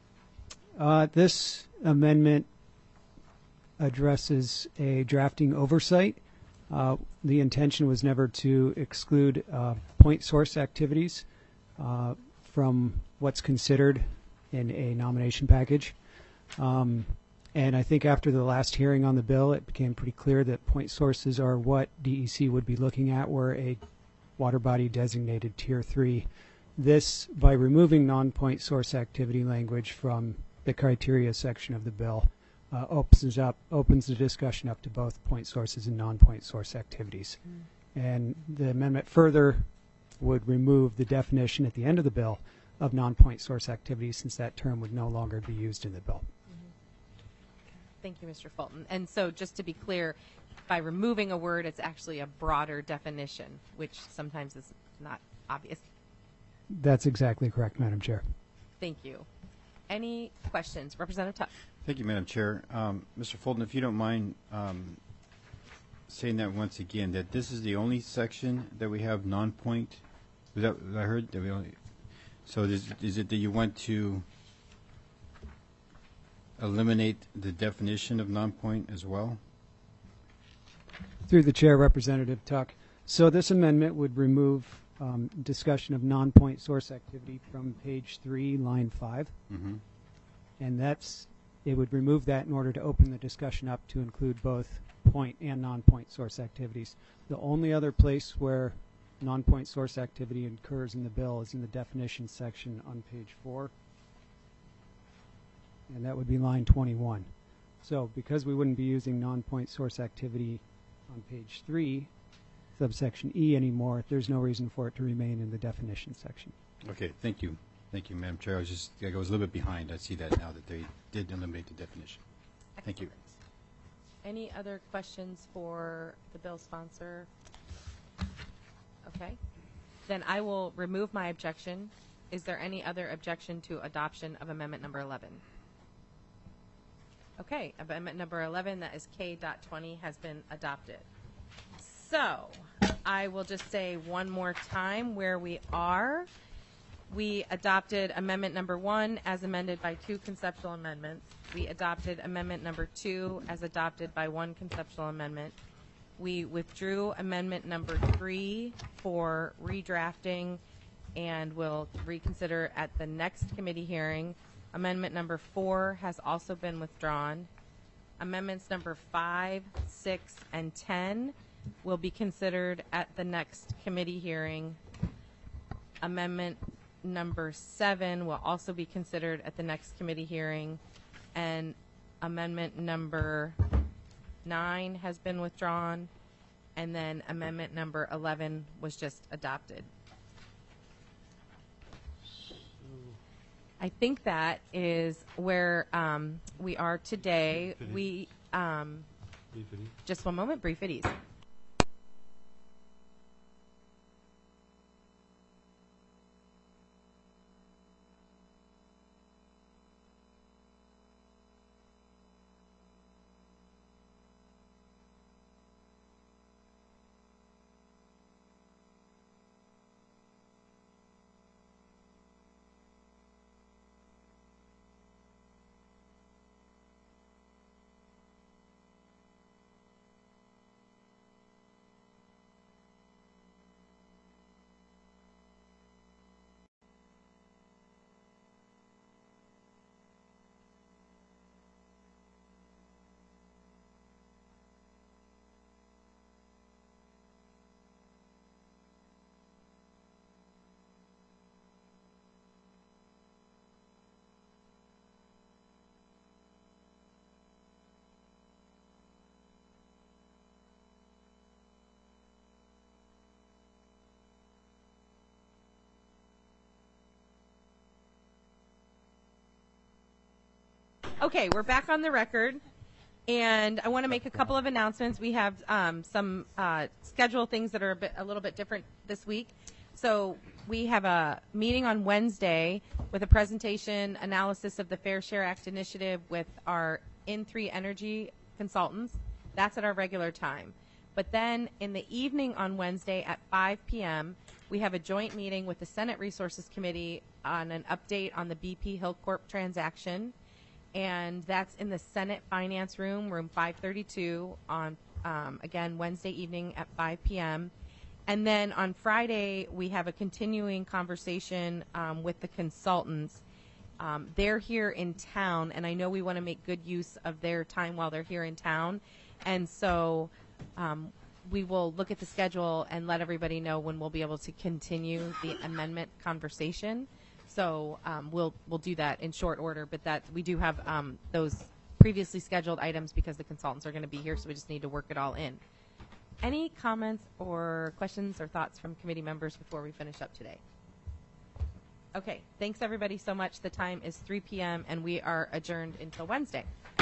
This amendment addresses a drafting oversight. The intention was never to exclude point source activities from what's considered in a nomination package. And I think after the last hearing on the bill, it became pretty clear that point sources are what DEC would be looking at were a water body designated Tier 3. This, by removing non-point source activity language from the criteria section of the bill, opens the discussion up to both point sources and non-point source activities. And the amendment further would remove the definition at the end of the bill of non-point source activities, since that term would no longer be used in the bill. Thank you, Mr. Fulton. And so just to be clear, by removing a word, it's actually a broader definition, which sometimes is not obvious. That's exactly correct, Madam Chair. Thank you. Any questions? Representative Tuck. Thank you, Madam Chair. Mr. Fulton, if you don't mind saying that once again, that this is the only section that we have non-point. Was that I heard that we only? So is it that you want to eliminate the definition of non-point as well? Through the chair, Representative Tuck. So this amendment would remove discussion of non-point source activity from page 3, line 5. Mm-hmm. And it would remove that in order to open the discussion up to include both point and non-point source activities. The only other place where non-point source activity occurs in the bill is in the definition section on page 4. And that would be line 21. So because we wouldn't be using non-point source activity on page 3, subsection E anymore, there's no reason for it to remain in the definition section. Okay, thank you. Thank you, Madam Chair. I was a little bit behind. I see that now that they did eliminate the definition. Thank you. Any other questions for the bill sponsor? Okay. Then I will remove my objection. Is there any other objection to adoption of amendment number 11? Okay, amendment number 11, that is K.20, has been adopted. So I will just say one more time where we are. We adopted amendment number 1 as amended by 2 conceptual amendments. We adopted amendment number 2 as adopted by 1 conceptual amendment. We withdrew amendment number 3 for redrafting and will reconsider at the next committee hearing. Amendment number 4 has also been withdrawn. Amendments number 5, 6, and 10 will be considered at the next committee hearing. Amendment number 7 will also be considered at the next committee hearing. And amendment number 9 has been withdrawn. And then amendment number 11 was just adopted. I think that is where we are today. We just one moment, brief at ease. Okay, we're back on the record, and I want to make a couple of announcements. We have some schedule things that are a little bit different this week. So we have a meeting on Wednesday with a presentation analysis of the Fair Share Act initiative with our In3 Energy consultants. That's at our regular time. But then in the evening on Wednesday at 5 p.m., we have a joint meeting with the Senate Resources Committee on an update on the BP Hillcorp transaction. And that's in the Senate Finance Room, room 532, on, again, Wednesday evening at 5 p.m. And then on Friday, we have a continuing conversation with the consultants. They're here in town, and I know we want to make good use of their time while they're here in town. And so we will look at the schedule and let everybody know when we'll be able to continue the amendment conversation. So we'll do that in short order, but that we do have those previously scheduled items because the consultants are going to be here, so we just need to work it all in. Any comments or questions or thoughts from committee members before we finish up today? Okay, thanks everybody so much. The time is 3 p.m. and we are adjourned until Wednesday.